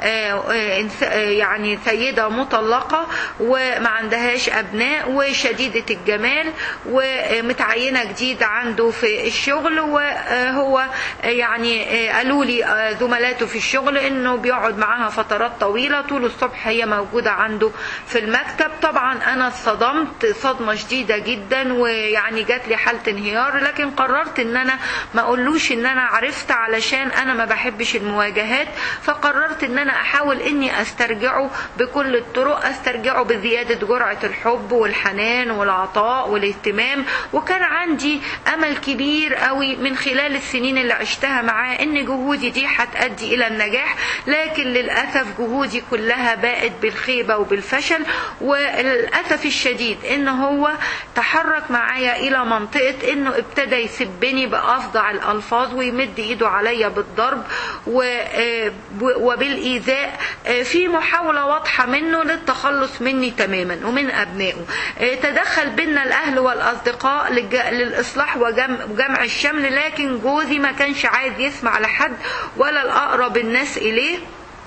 يعني سيدة مطلقة وما عندهاش ابناء وشديدة الجمال ومتعينة جديد عنده في الشغل. وهو يعني قالوا لي زملاته في الشغل انه بيقعد معاها فترات طويلة، طول الصبح هي موجودة عنده في المكتب. طبعا انا اتصدمت صدمة شديدة جدا ويعني جات لي حالة انهيار، لكن قررت ان انا ما اقولوش ان انا عرفت علشان انا ما بحبش المواجهات. فقررت ان انا احاول اني استرجعه بكل الطرق، استرجعه بزيادة جرعة الحب والحنان والعطاء والاهتمام. وكان عندي امل كبير قوي من خلال السنين اللي عشتها معاه ان جهودي دي هتؤدي الى النجاح، لكن للأسف جهودي كلها باءت بالخيبة وبالفشل. وللأسف الشديد ان هو تحرك معايا الى منطقة انه ابتدى يسبني بافظع الالفاظ ويمد ايده عليا بالضرب وبالايذاء، في محاولة واضحة منه للتخلص مني تماما ومن ابنائه. تدخل بينا الاهل والاصدقاء للاصلاح وجمع الشمل، لكن جوزي ما كانش عايز يسمع لحد ولا الاقرب الناس اليه،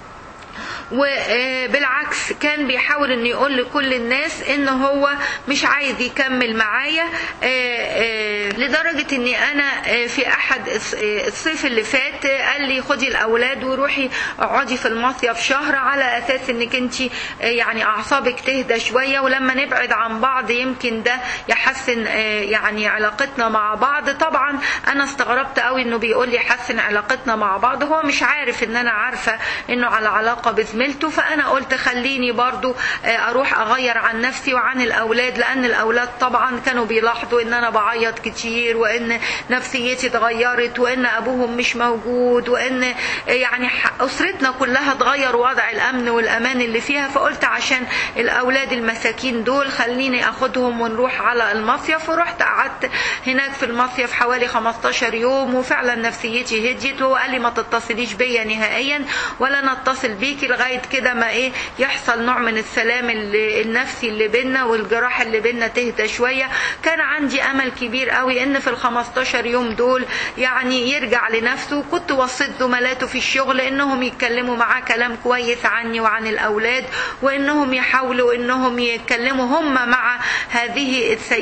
وبالعكس كان بيحاول انه يقول لكل الناس ان هو مش عايز يكمل معايا. لدرجة اني انا في احد الصيف اللي فات قال لي خدي الاولاد وروحي اقعدي في المصيف شهر على اساس انك انتي يعني اعصابك تهدى شوية، ولما نبعد عن بعض يمكن ده يحسن يعني علاقتنا مع بعض. طبعا انا استغربت قوي انه بيقول لي حسن علاقتنا مع بعض، هو مش عارف ان انا عارفة انه على علاقة بزميلته. فانا قلت خليني برضو اروح اغير عن نفسي وعن الاولاد، لان الاولاد طبعا كانوا بيلاحظوا ان انا بعيط كتير وان نفسيتي اتغيرت وان ابوهم مش موجود وان يعني اسرتنا كلها اتغير وضع الامن والامان اللي فيها. فقلت عشان الاولاد المساكين دول خليني اخدهم ونروح على المصيف. ورحت قعدت هناك في المصيف حوالي 15 يوم وفعلا نفسيتي هديت. وهو قال لي ما تتصليش بيا نهائيا ولا نتصل بيكي لغاية كده ما يحصل نوع من السلام النفسي اللي بينا والجراح اللي بينا تهدى شوية. كان عندي امل كبير قوي ان في ال15 يوم دول يعني يرجع لنفسه. كنت وصيت زملاته في الشغل انهم يتكلموا معاه كلام كويس عني وعن الاولاد، وانهم يحاولوا انهم يتكلموا هم مع هذه السيدة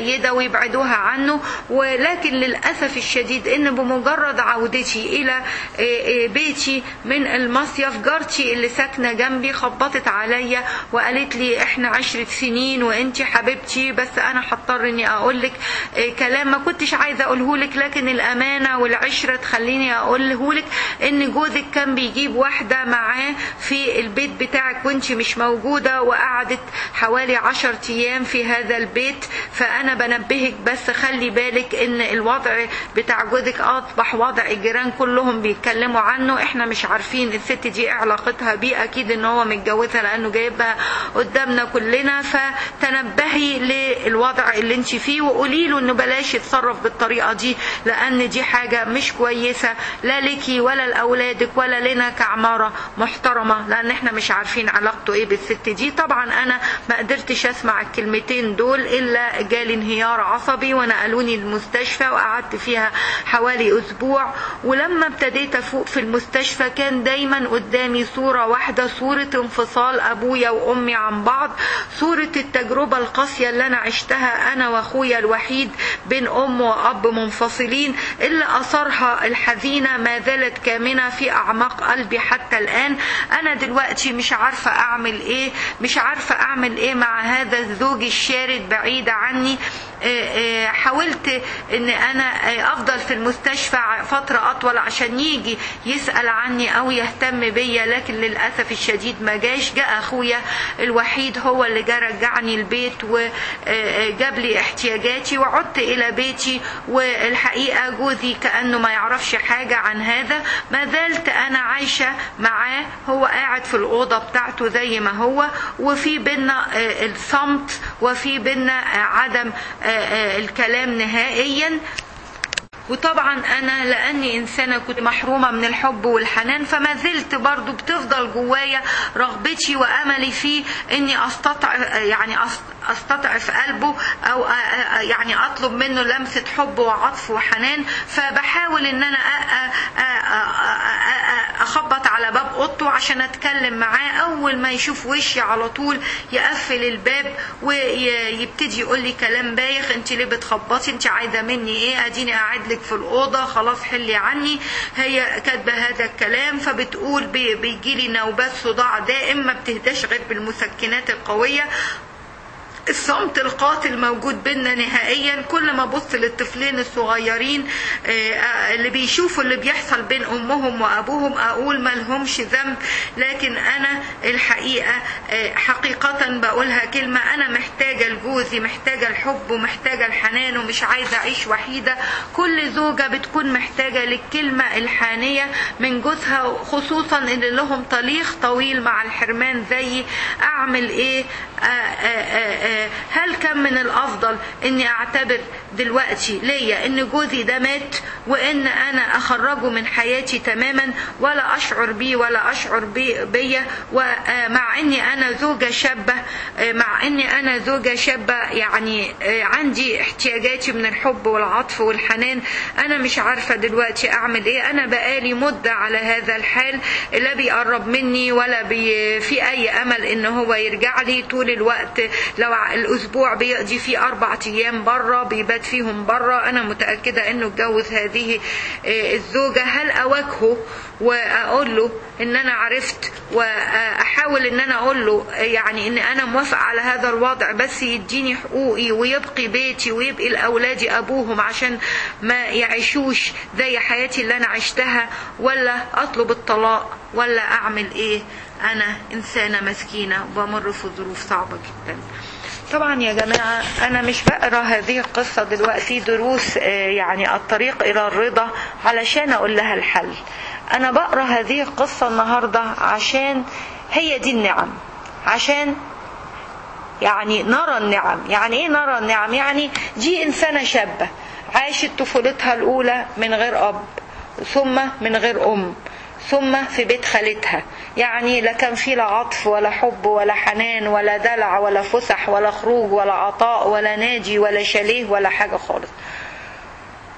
جيدة ويبعدوها عنه. ولكن للأسف الشديد ان بمجرد عودتي الى بيتي من المصيف، جارتي اللي ساكنة جنبي خبطت عليا وقالت لي احنا 10 سنين وانتي حبيبتي، بس انا هضطر اني اقولك كلام ما كنتش عايزة اقولهولك، لكن الامانة والعشرة تخليني اقولهولك ان جوزك كان بيجيب واحدة معاه في البيت بتاعك وانتي مش موجودة، وقعدت حوالي 10 ايام في هذا البيت. فانا بنبهك بس خلي بالك ان الوضع بتاع جوزك اصبح وضع الجيران كلهم بيتكلموا عنه، احنا مش عارفين الست دي علاقتها بيه، اكيد ان هو متجوزها لانه جايبها قدامنا كلنا. فتنبهي للوضع اللي انت فيه وقولي له انه بلاش يتصرف بالطريقة دي، لان دي حاجة مش كويسة لا ليكي ولا لاولادك ولا لنا كعمارة محترمة، لان احنا مش عارفين علاقته ايه بالست دي. طبعا انا ما قدرتش اسمع الكلمتين دول الا جالي انهيار عصبي ونقلوني المستشفى وقعدت فيها حوالي اسبوع. ولما ابتديت افوق في المستشفى كان دايما قدامي صورة واحدة، صورة انفصال ابويا وامي عن بعض، صورة التجربة القاسية اللي انا عشتها انا واخويا الوحيد بين ام واب منفصلين، اللي اثرها الحزينة ما زالت كامنة في اعماق قلبي حتى الان. انا دلوقتي مش عارفة اعمل ايه، مش عارفة اعمل ايه مع هذا الزوج الشارد بعيد عني. حاولت ان انا افضل في المستشفى فترة اطول عشان يجي يسأل عني او يهتم بيا، لكن للأسف الشديد ما جاش. جاء اخويا الوحيد هو اللي جا رجعني البيت وجاب لي احتياجاتي وعدت الى بيتي. والحقيقة جوزي كأنه ما يعرفش حاجة عن هذا، ما زلت انا عايشة معاه، هو قاعد في الأوضة بتاعته زي ما هو، وفي بينا الصمت وفي بينا عدم الكلام نهائيا. وطبعا انا لاني انسانة كنت محرومة من الحب والحنان، فما زلت برضو بتفضل جوايا رغبتي واملي فيه اني استطعف قلبه او يعني اطلب منه لمسة حب وعطف وحنان. فبحاول ان انا اخبط على باب اوضته عشان اتكلم معاه، اول ما يشوف وشي على طول يقفل الباب ويبتدي يقول لي كلام بايخ، انت ليه بتخبطي، انت عايزة مني ايه، اديني قاعد لك في الأوضة، خلاص حلي عني. هي كاتبة هذا الكلام. فبتقول بيجيلي نوبات صداع دائم ما بتهداش غير بالمسكنات القوية. الصمت القاتل موجود بينا نهائيا. كل ما بص للطفلين الصغيرين اللي بيشوفوا اللي بيحصل بين امهم وابوهم اقول ما لهمش ذنب، لكن انا الحقيقة حقيقة بقولها كلمة، انا محتاجة لجوزي، محتاجة الحب ومحتاجة الحنان ومش عايزة اعيش وحيدة. كل زوجة بتكون محتاجة للكلمة الحانية من جوزها، خصوصا ان لهم طريق طويل مع الحرمان زي اعمل ايه. هل كان من الافضل اني اعتبر دلوقتي ليا ان جوزي ده مات وان انا اخرجه من حياتي تماما ولا اشعر بيه ولا اشعر بيا، ومع اني انا زوجة شابة يعني عندي احتياجاتي من الحب والعطف والحنان. انا مش عارفة دلوقتي اعمل ايه. انا بقالي مدة على هذا الحال، لا بيقرب مني ولا في اي امل ان هو يرجع لي. طول الوقت لو الاسبوع بيقضي فيه 4 ايام بره بيبات فيهم بره. انا متأكدة انه اتجوز هذه الزوجة. هل اواجهه واقول له ان انا عرفت واحاول ان انا اقول له يعني ان انا موافق على هذا الوضع، بس يديني حقوقي ويبقي بيتي ويبقي الاولادي ابوهم عشان ما يعيشوش زي حياتي اللي انا عشتها، ولا اطلب الطلاق، ولا اعمل ايه؟ انا انسانة مسكينة وبمر في ظروف صعبة جدا. طبعا يا جماعة أنا مش بقرأ هذه القصة دلوقتي دروس يعني الطريق إلى الرضا علشان أقول لها الحل. أنا بقرأ هذه القصة النهاردة عشان هي دي النعم، عشان يعني نرى النعم. يعني إيه نرى النعم؟ يعني دي إنسانة شابة عاشت طفولتها الأولى من غير أب، ثم من غير أم، ثم في بيت خالتها. يعني لا كان فيه لا عطف ولا حب ولا حنان ولا دلع ولا فسح ولا خروج ولا عطاء ولا نادي ولا شاليه ولا حاجة خالص.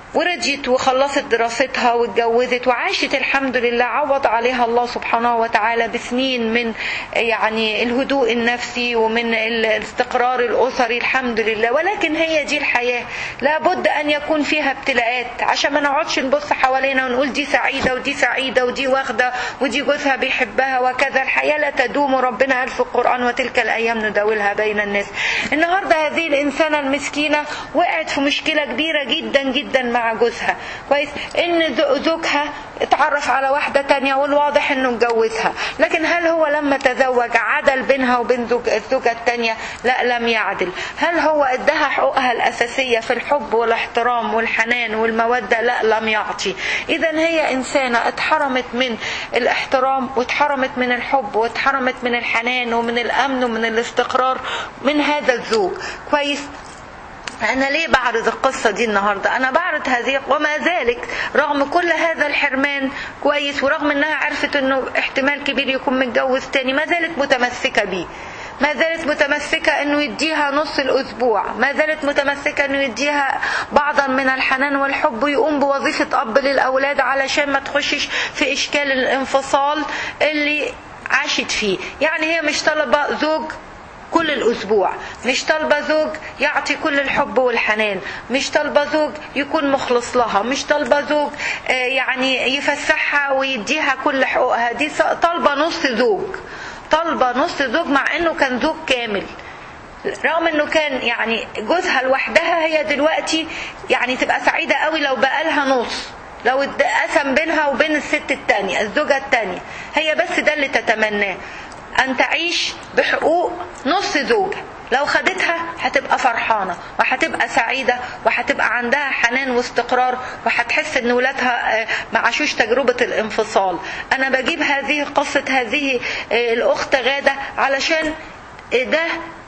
ورجت وخلصت دراستها واتجوزت وعاشت الحمد لله، عوض عليها الله سبحانه وتعالى بسنين من يعني الهدوء النفسي ومن الاستقرار الأسري الحمد لله. ولكن هي دي الحياة، لابد أن يكون فيها ابتلاءات عشان ما نقعدش نبص حوالينا ونقول دي سعيدة ودي سعيدة ودي واخدة ودي جوزها بيحبها وكذا. الحياة لا تدوم، وربنا قال في القرآن وتلك الأيام نداولها بين الناس. النهاردة هذه الإنسانة المسكينة وقعت في مشكلة كبيرة جدا جدا مع جوزها، كويس، ان زوجها اتعرف على واحدة تانية والواضح انه اتجوزها، لكن هل هو لما تزوج عدل بينها وبين الزوجة التانية؟ لا، لم يعدل. هل هو ادها حقوقها الأساسية في الحب والاحترام والحنان والمودة؟ لا، لم يعطي. اذا هي انسانة اتحرمت من الاحترام واتحرمت من الحب واتحرمت من الحنان ومن الامن ومن الاستقرار من هذا الزوج، كويس. أنا ليه بعرض القصة دي النهاردة؟ أنا بعرض هذه وما ذلك رغم كل هذا الحرمان، كويس، ورغم أنها عرفت أنه احتمال كبير يكون متجوز تاني، ما زالت متمسكة بيه، ما زالت متمسكة أنه يديها نص الأسبوع، ما زالت متمسكة أنه يديها بعضا من الحنان والحب ويقوم بوظيفة أب للأولاد علشان ما تخشش في إشكال الانفصال اللي عاشت فيه. يعني هي مش طالبة زوج كل الأسبوع، مش طالبة زوج يعطي كل الحب والحنان، مش طالبة زوج يكون مخلص لها، مش طالبة زوج يعني يفسحها ويديها كل حقوقها، دي طالبة نص زوج، طالبة نص زوج، مع انه كان زوج كامل. رغم انه كان يعني جوزها لوحدها، هي دلوقتي يعني تبقى سعيدة قوي لو بقالها نص، لو قسم بينها وبين الست التانية الزوجة التانية، هي بس ده اللي تتمناه، أن تعيش بحقوق نص زوجة. لو خدتها هتبقى فرحانة وهتبقى سعيدة وهتبقى عندها حنان واستقرار وهتحس ان ولادها ما عاشوش تجربة الانفصال. أنا بجيب هذه قصة هذه الأخت غادة علشان ده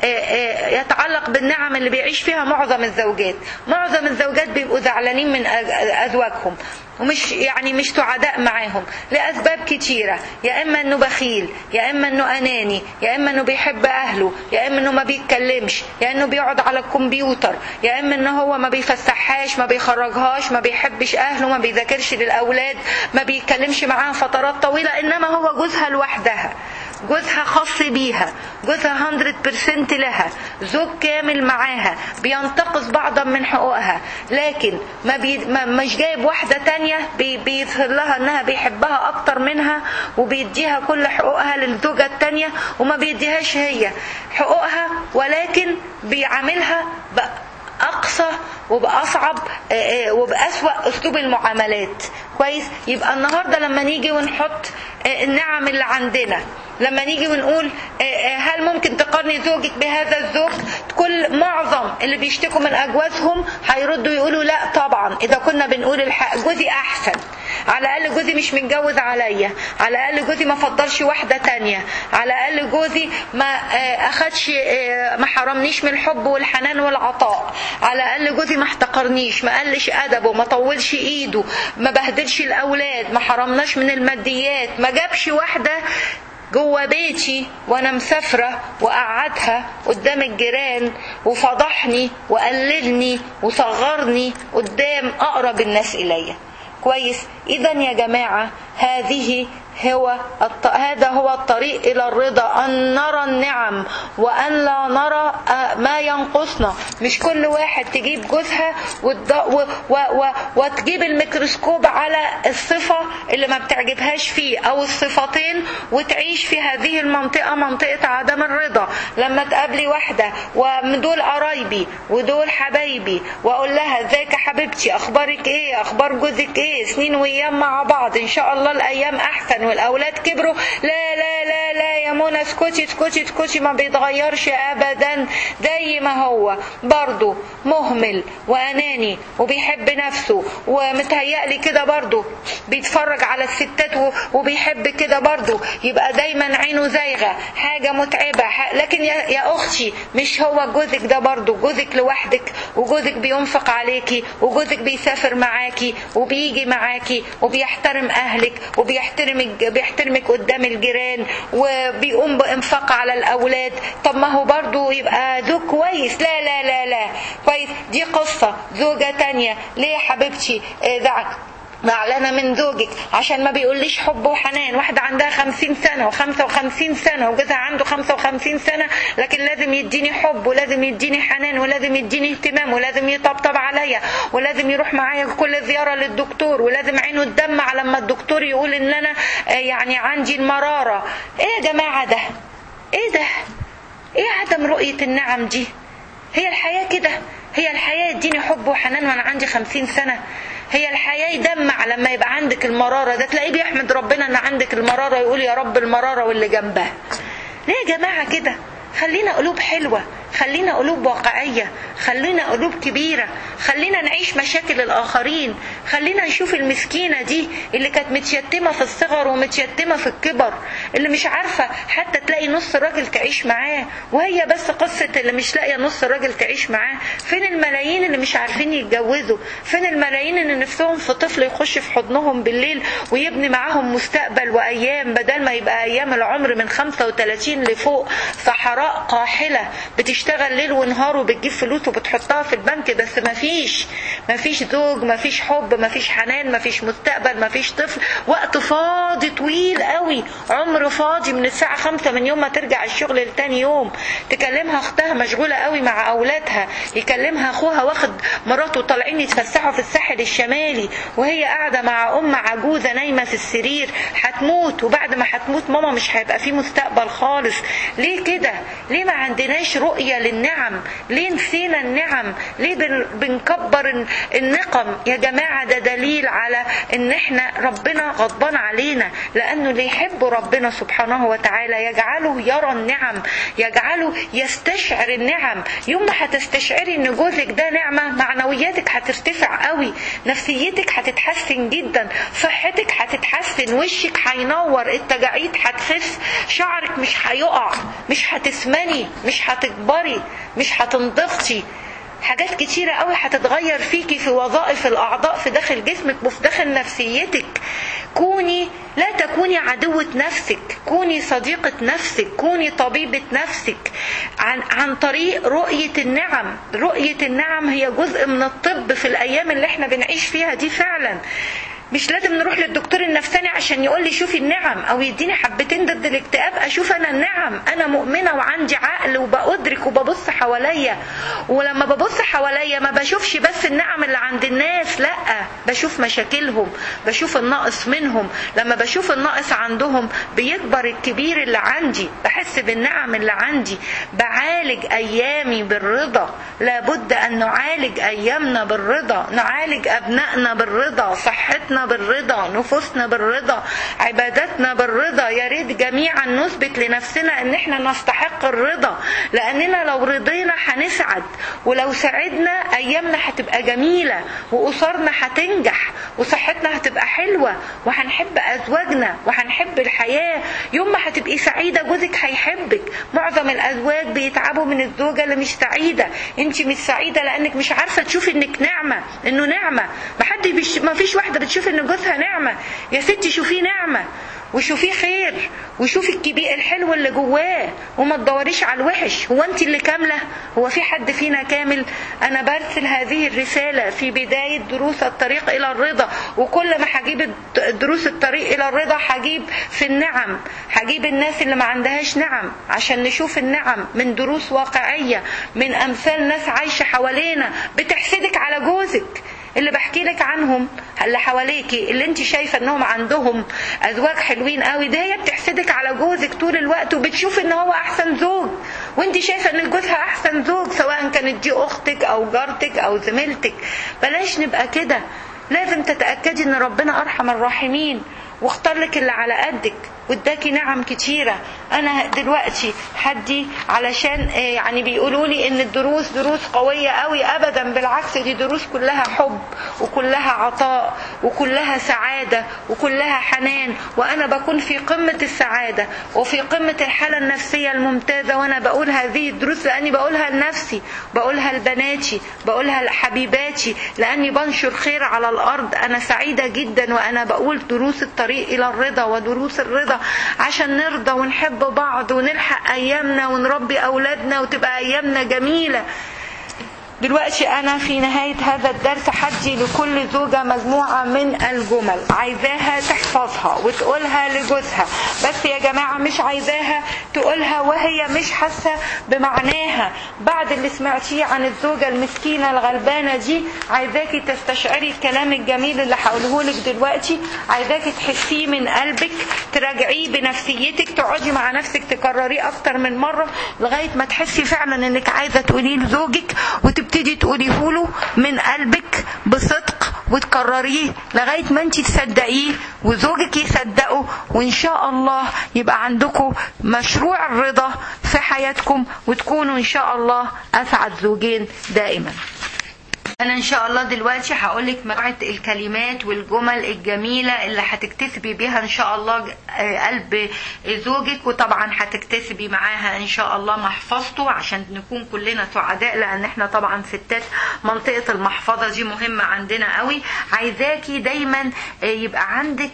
يتعلق بالنعم اللي بيعيش فيها معظم الزوجات. معظم الزوجات بيبقوا زعلانين من أزواجهم ومش يعني مش سعداء معاهم لأسباب كتيرة، يا إما إنه بخيل، يا إما إنه أناني، يا إما إنه بيحب أهله، يا إما إنه ما بيتكلمش، يا إنه بيقعد على الكمبيوتر، يا إما إنه هو ما بيفسحهاش، ما بيخرجهاش، ما بيحبش أهله، ما بيذاكرش للأولاد، ما بيتكلمش معاها فترات طويلة. إنما هو جوزها لوحدها، جوزها خاص بيها، جوزها 100% لها، زوج كامل معاها، بينتقص بعضا من حقوقها، لكن مش جايب واحدة تانية بيظهر لها انها بيحبها اكتر منها وبيديها كل حقوقها للزوجة التانية وما بيديهاش هي حقوقها، ولكن بيعاملها بأقصى وبأصعب وبأسوأ أسلوب المعاملات، كويس. يبقى النهاردة لما نيجي ونحط النعم اللي عندنا، لما نيجي ونقول هل ممكن تقارني زوجك بهذا الزوج، كل معظم اللي بيشتكوا من أجوازهم هيردوا يقولوا لا طبعا، إذا كنا بنقول الحق جوزي أحسن، على الأقل جوزي مش متجوز عليا، على الأقل جوزي ما فضلش واحدة تانية، على الأقل جوزي ما أخدش ما حرمنيش من الحب والحنان والعطاء، على الأقل جوزي ما احتقرنيش، ما قلش أدبه، ما طولش إيده، ما بهدلش الأولاد، ما حرمناش من الماديات، ما جابش واحدة جوه بيتي وانا مسافرة وقعدها قدام الجيران وفضحني وقللني وصغرني قدام اقرب الناس الي، كويس. اذا يا جماعة هذا هو الطريق إلى الرضا، أن نرى النعم وأن لا نرى ما ينقصنا. مش كل واحد تجيب جوزها وتجيب الميكروسكوب على الصفة اللي ما بتعجبهاش فيه أو الصفتين وتعيش في هذه المنطقة، منطقة عدم الرضا. لما تقابلي واحدة ودول قرايبي ودول حبايبي وأقول لها ازيك يا حبيبتي، أخبارك إيه، أخبار جوزك إيه، سنين وأيام مع بعض، إن شاء الله الأيام أحسن والأولاد كبروا، لا لا لا لا يا منى اسكتي اسكتي اسكتي، ما بيتغيرش أبدا، زي ما هو برضو مهمل وأناني وبيحب نفسه ومتهيألي كده برضو بيتفرج على الستات وبيحب كده برضو، يبقى دايما عينه زايغة، حاجة متعبة. لكن يا أختي مش هو جوزك ده برضو جوزك لوحدك، وجوزك بينفق عليكي، وجوزك بيسافر معاكي وبيجي معاكي وبيحترم أهلك وبيحترمك قدام الجيران بيقوم بإنفاق على الأولاد، طب ما هو برضو يبقى زوج كويس. لا لا لا لا كويس. دي قصة. زوجة تانية، ليه يا حبيبتي معلنة من زوجك؟ عشان ما بيقوليش حب وحنان. واحدة عندها 50 سنة و55 سنة وجوزها عنده 55 سنة، لكن لازم يديني حب ولازم يديني حنان ولازم يديني اهتمام ولازم يطبطب عليا ولازم يروح معايا كل زيارة للدكتور ولازم عينه تدمع لما الدكتور يقول ان انا يعني عندي المرارة. ايه يا جماعة ده؟ ايه ده؟ ايه عدم رؤية النعم دي؟ هي الحياة كده؟ هي الحياة يديني حب وحنان وانا عندي 50 سنة؟ هي الحياة يدمع لما يبقى عندك المرارة؟ ده تلاقيه بيحمد ربنا ان عندك المرارة، يقول يا رب المرارة واللي جنبها. ليه يا جماعة كده؟ خلينا قلوب حلوة، خلينا قلوب واقعية، خلينا قلوب كبيرة، خلينا نعيش مشاكل الآخرين، خلينا نشوف المسكينة دي اللي كانت متيتمة في الصغر ومتيتمة في الكبر، اللي مش عارفة حتى تلاقي نص راجل تعيش معاه، وهي بس قصة اللي مش لاقية نص راجل تعيش معاه. فين الملايين اللي مش عارفين يتجوزوا؟ فين الملايين اللي نفسهم في طفل يخش في حضنهم بالليل ويبني معاهم مستقبل وأيام، بدل ما يبقى أيام العمر من 35 لفوق صحراء قاحلة بتشتغل ليل ونهار وبتجيب فلوس وبتحطها في البنك، بس مفيش زوج، مفيش حب، مفيش حنان، مفيش مستقبل، مفيش طفل، وقت فاضي طويل قوي، عمر فاضي من الساعة 5 من يوم ما ترجع الشغل لتاني يوم. تكلمها اختها مشغولة قوي مع اولادها، يكلمها اخوها واخد مراته طالعين يتفسحوا في الساحل الشمالي، وهي قاعدة مع ام عجوزة نايمة في السرير هتموت، وبعد ما هتموت ماما مش هيبقى فيه مستقبل خالص. ليه كده؟ ليه ما عندناش رؤية للنعم؟ ليه نسينا النعم؟ ليه بنكبر النقم؟ يا جماعة ده دليل على ان احنا ربنا غضبان علينا، لانه اللي يحب ربنا سبحانه وتعالى يجعله يرى النعم، يجعله يستشعر النعم. يوم ما هتستشعري ان جوزك ده نعمة، معنوياتك هترتفع قوي، نفسيتك هتتحسن جدا، صحتك هتتحسن، وشك هينور، التجاعيد هتخف، شعرك مش هيقع، مش هتسمني، مش هتكبري، مش هتنضغطي. حاجات كتيرة قوي هتتغير فيكي في وظائف الأعضاء في داخل جسمك وفي داخل نفسيتك. لا تكوني عدوة نفسك، كوني صديقة نفسك، كوني طبيبة نفسك عن طريق رؤية النعم. رؤية النعم هي جزء من الطب في الأيام اللي احنا بنعيش فيها دي فعلا. مش لازم نروح للدكتور النفساني عشان يقول لي شوفي النعم او يديني حبتين ضد الاكتئاب. اشوف انا النعم، انا مؤمنة وعندي عقل وبأدرك وببص حواليا، ولما ببص حواليا ما بشوفش بس النعم اللي عند الناس، لا، بشوف مشاكلهم، بشوف الناقص منهم. لما بشوف الناقص عندهم بيكبر الكبير اللي عندي، بحس بالنعم اللي عندي، بعالج ايامي بالرضا. لابد ان نعالج ايامنا بالرضا، نعالج ابنائنا بالرضا، صحتنا بالرضا، نفوسنا بالرضا، عباداتنا بالرضا. يا ريت جميعا نثبت لنفسنا ان احنا نستحق الرضا، لاننا لو رضينا هنسعد، ولو سعدنا ايامنا هتبقى جميلة، واسرنا هتنجح، وصحتنا هتبقى حلوة، وهنحب ازواجنا، وهنحب الحياة. يوم ما هتبقي سعيدة جوزك هيحبك. معظم الازواج بيتعبوا من الزوجة اللي مش سعيدة. انت مش سعيدة لانك مش عارفة تشوفي انك نعمة، انه نعمة. ما فيش واحدة بتشوف ان جوزها نعمة. يا ستي شوفيه نعمة، وشوفيه خير، وشوفي الكبير الحلو اللي جواه، وما تدوريش على الوحش. هو انت اللي كاملة؟ هو في حد فينا كامل؟ انا برسل هذه الرسالة في بداية دروس الطريق الى الرضا، وكل ما هجيب دروس الطريق الى الرضا هجيب في النعم، هجيب الناس اللي ما عندهاش نعم عشان نشوف النعم من دروس واقعية، من امثال ناس عايشة حوالينا بتحسدك على جوزك. اللي بحكي لك عنهم اللي حواليكي، اللي انت شايفه انهم عندهم ازواج حلوين قوي، ده هي بتحسدك على جوزك طول الوقت، وبتشوف ان هو احسن زوج، وانت شايفه ان جوزها احسن زوج، سواء كانت دي اختك او جارتك او زميلتك. بلاش نبقى كده. لازم تتاكدي ان ربنا ارحم الراحمين، واختار لك اللي على قدك، واداكي نعم كتيرة. انا دلوقتي حدي علشان يعني بيقولوا لي ان الدروس دروس قوية قوي، ابدا بالعكس، دي دروس كلها حب وكلها عطاء وكلها سعادة وكلها حنان، وانا بكون في قمة السعادة وفي قمة الحالة النفسية الممتازة وانا بقول هذه الدروس، لاني بقولها لنفسي، بقولها لبناتي، بقولها لحبيباتي، لاني بنشر خير على الارض. انا سعيدة جدا وانا بقول دروس الطريق الطريق إلى الرضا ودروس الرضا عشان نرضى ونحب بعض ونلحق أيامنا ونربي أولادنا وتبقى أيامنا جميلة. دلوقتي أنا في نهاية هذا الدرس هدي لكل زوجة مجموعة من الجمل عايزاها تحفظها وتقولها لجوزها، بس يا جماعة مش عايزاها تقولها وهي مش حاسة بمعناها. بعد اللي سمعتيه عن الزوجة المسكينة الغلبانة دي عايزاكي تستشعري الكلام الجميل اللي هقوله لك دلوقتي، عايزاكي تحسيه من قلبك، تراجعيه بنفسيتك، تقعدي مع نفسك تكرريه أكتر من مرة لغاية ما تحسي فعلا إنك عايزة تقوليه لزوجك، وتبتدي تقوليه له من قلبك بصدق وتكرريه لغاية ما انت تصدقيه وزوجك يصدقه، وإن شاء الله يبقى عندكم مشروع الرضا في حياتكم وتكونوا إن شاء الله أسعد زوجين دائما. أنا إن شاء الله دلوقتي هقولك مجموعة الكلمات والجمل الجميلة اللي هتكتسبي بيها إن شاء الله قلب زوجك، وطبعا هتكتسبي معاها إن شاء الله محفظته عشان نكون كلنا سعداء، لأن إحنا طبعا ستات منطقة المحفظة دي مهمة عندنا قوي. عايزاكي دايما يبقى عندك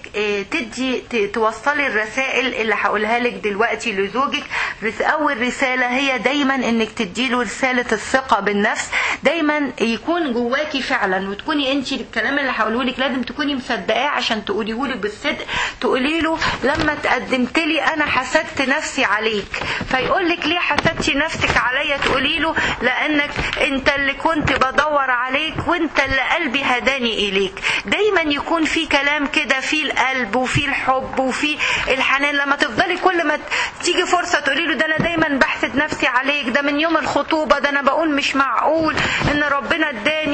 توصلي الرسائل اللي هقولها لك دلوقتي لزوجك. أول رسالة هي دايما إنك تديله رسالة الثقة بالنفس، دايما يكون جواكي فعلا، وتكوني انت الكلام اللي هقوله لك لازم تكوني مصدقاه عشان تقوليه له بالصدق. تقولي له لما تقدمت لي انا حسدت نفسي عليك، فيقول لك ليه حسدتي نفسك عليا؟ تقولي له لانك انت اللي كنت بدور عليك وانت اللي قلبي هداني اليك. دايما يكون في كلام كده في القلب وفي الحب وفي الحنان. لما تفضلي كل ما تيجي فرصه تقولي له ده انا دايما بحسد نفسي عليك، ده من يوم الخطوبه، ده انا بقول مش معقول ان ربنا اداني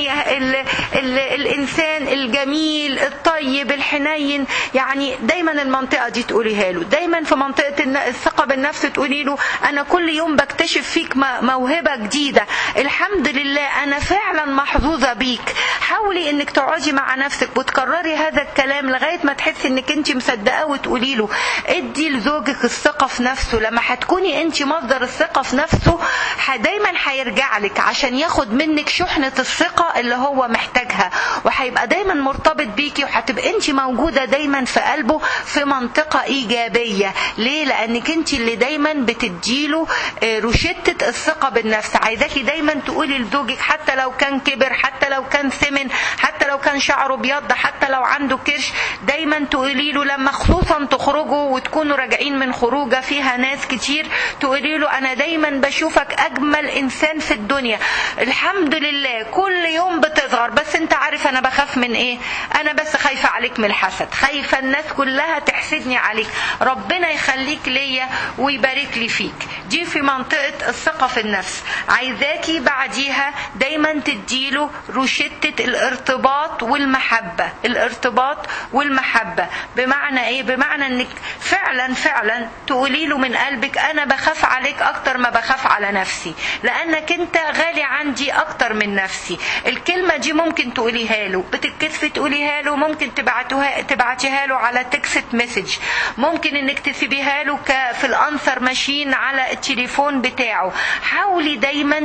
الانسان الجميل الطيب الحنين. يعني دايما المنطقه دي تقوليها له، دايما في منطقه الثقه بالنفس تقولي له انا كل يوم بكتشف فيك موهبه جديده، الحمد لله انا فعلا محظوظه بيك. حاولي انك تقعدي مع نفسك وتكرري هذا الكلام لغايه ما تحسي انك انت مصدقاه وتقولي له. ادي لزوجك الثقه في نفسه. لما هتكوني انت مصدر الثقه في نفسه دايما هيرجع لك عشان ياخد منك شحنه الثقه اللي هو محتاجها، وهيبقى دايما مرتبط بيكي، وهتبقى انت موجوده دايما في قلبه في منطقه ايجابيه. ليه؟ لانك انت اللي دايما بتديله روشته الثقه بالنفس. عايزاكي دايما تقولي لزوجك حتى لو كان كبر، حتى لو كان سمن، حتى لو كان شعره ابيض، حتى لو عنده كرش، دايما تقولي له لما خصوصا تخرجوا وتكونوا راجعين من خروجه فيها ناس كتير، تقولي له انا دايما بشوفك اجمل انسان في الدنيا، الحمد لله كل يوم بتصغر، بس انت عارف انا بخاف من ايه؟ انا بس خايفه عليك من الحسد، خايفه الناس كلها تحسدني عليك، ربنا يخليك ليا ويبارك لي فيك. دي في منطقه الثقه في النفس. عايزاكي بعديها دايما تديله روشته الارتباط والمحبه. الارتباط والمحبه بمعنى ايه؟ بمعنى انك فعلا فعلا تقولي له من قلبك انا بخاف عليك اكتر ما بخاف على نفسي، لانك انت غالي عندي اكتر من نفسي. الكلمه دي ممكن تقوليها له، بتتكسفي تقوليها له، ممكن تبعتيها له على تكست مسج، ممكن انك تسيبيها له في الانسر ماشين على التليفون بتاعه. حاولي دايما